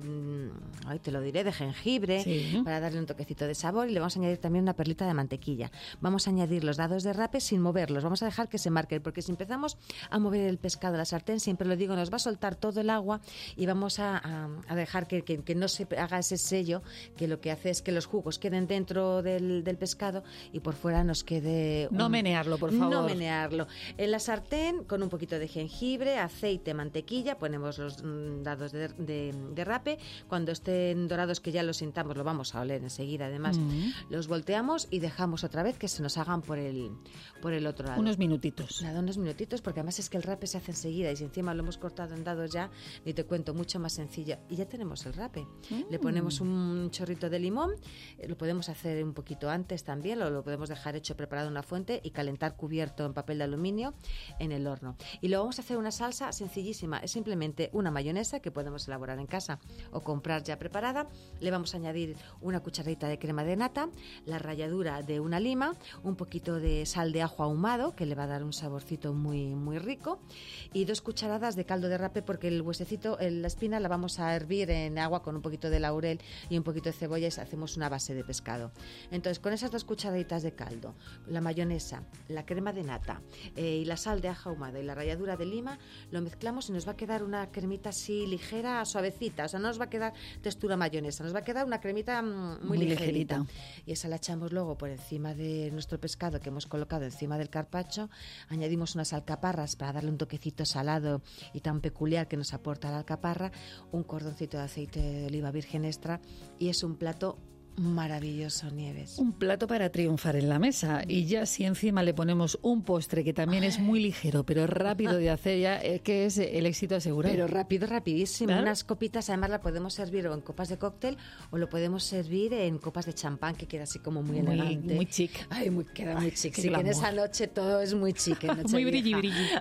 jengibre para darle un toquecito de sabor, y le vamos a añadir también una perlita de mantequilla. Vamos a añadir los dados de rape sin moverlos, vamos a dejar que se marquen, porque si empezamos a mover el pescado a la sartén, siempre lo digo, nos va a soltar todo el agua y vamos a dejar que no se haga ese sello, que lo que hace es que los jugos queden dentro del pescado y por fuera nos quede... No menearlo, por favor. No menearlo. En la sartén, con un poquito de jengibre, aceite, mantequilla, ponemos los dados de rape. Cuando estén dorados, que ya los sintamos, lo vamos a oler enseguida, además, los volteamos y dejamos otra vez que se nos hagan por el otro lado. Unos minutitos. Nada, unos minutitos, porque además es que el rape se hace enseguida y si encima lo hemos cortado en dados ya, ni te cuento, mucho más sencillo. Y ya tenemos el rape. Le ponemos un chorrito de limón, lo podemos hacer un poquito antes también, lo podemos dejar hecho, preparado en una fuente y calentar cubierto en papel de aluminio en el horno. Y luego vamos a hacer una salsa sencillísima, es simplemente una mayonesa que podemos elaborar en casa o comprar ya preparada. Le vamos a añadir una cucharadita de crema de nata, la ralladura de una lima, un poquito de sal de ajo ahumado, que le va a dar un saborcito muy, muy rico, y 2 cucharadas de caldo de rape, porque el huesecito, la espina la vamos a hervir en agua con un poquito de laurel y un poquito de cebolla, y hacemos una base de pescado. Entonces, con esas 2 cucharaditas de caldo, la mayonesa, la crema de nata y la sal de ajo ahumado y la ralladura de lima, lo mezclamos y nos va a quedar una cremita así ligera, suavecita. O sea, no nos va a quedar textura mayonesa, nos va a quedar una cremita muy ligerita. Y esa la echamos luego por encima de nuestro pescado que hemos colocado encima del carpaccio. Añadimos unas alcaparras para darle un toquecito salado y tan peculiar que nos aporta la alcaparra, un cordoncito de aceite de oliva virgen extra, y es un plato maravilloso, Nieves. Un plato para triunfar en la mesa. Y ya si encima le ponemos un postre que también es muy ligero, pero rápido de hacer, ya que es el éxito asegurado. Pero rápido, rapidísimo. ¿Claro? Unas copitas, además la podemos servir o en copas de cóctel o lo podemos servir en copas de champán, que queda así como muy elegante. Muy chic. Ay, queda muy chic. Sí, que en esa noche todo es muy chic. Muy brilli.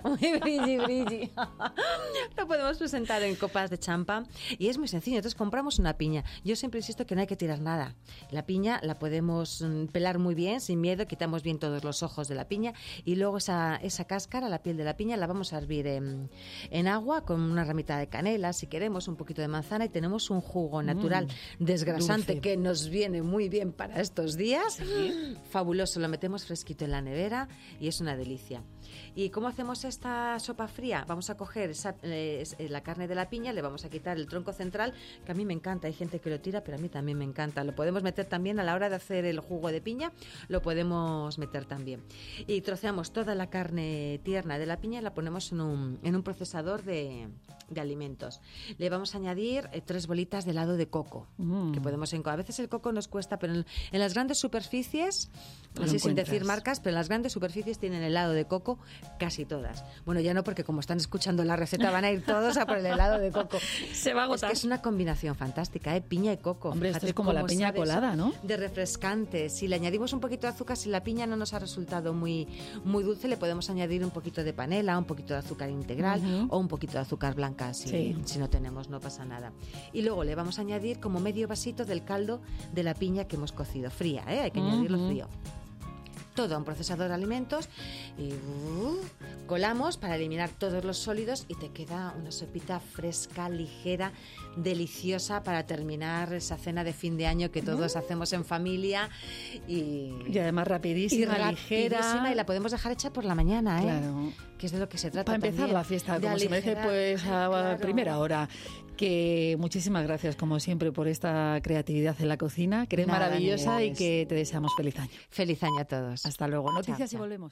Muy brilli. Lo podemos presentar en copas de champán y es muy sencillo. Entonces compramos una piña. Yo siempre insisto que no hay que tirar nada. La piña la podemos pelar muy bien, sin miedo, quitamos bien todos los ojos de la piña y luego esa cáscara, la piel de la piña, la vamos a hervir en agua con una ramita de canela, si queremos, un poquito de manzana y tenemos un jugo natural desgrasante dulce. que nos viene muy bien para estos días. ¿Sí? Fabuloso, lo metemos fresquito en la nevera y es una delicia. ¿Y cómo hacemos esta sopa fría? Vamos a coger la carne de la piña, le vamos a quitar el tronco central, que a mí me encanta, hay gente que lo tira, pero a mí también me encanta. Lo podemos meter también a la hora de hacer el jugo de piña, lo podemos meter también. Y troceamos toda la carne tierna de la piña y la ponemos en un procesador de alimentos. Le vamos a añadir 3 bolitas de helado de coco, que podemos encontrar. A veces el coco nos cuesta, pero en las grandes superficies, así sin decir marcas, pero en las grandes superficies tienen helado de coco casi todas. Bueno, ya no, porque como están escuchando la receta van a ir todos a por el helado de coco. Se va a agotar. Es que es una combinación fantástica, piña y coco. Hombre, Fíjate esto es como la piña colada, ¿no? De refrescante. Si le añadimos un poquito de azúcar, si la piña no nos ha resultado muy dulce, le podemos añadir un poquito de panela, un poquito de azúcar integral o un poquito de azúcar blanca. Si no tenemos, no pasa nada. Y luego le vamos a añadir como medio vasito del caldo de la piña que hemos cocido, fría, hay que añadirlo frío. Todo a un procesador de alimentos y colamos para eliminar todos los sólidos y te queda una sopita fresca, ligera, deliciosa para terminar esa cena de fin de año que todos hacemos en familia y además rapidísima, ligera, y la podemos dejar hecha por la mañana, claro, que es de lo que se trata para empezar también, la fiesta como se merece, a claro. primera hora. Que muchísimas gracias como siempre por esta creatividad en la cocina, que eres maravillosa y que te deseamos feliz año. Feliz año a todos. Hasta luego. Noticias Chao, y volvemos.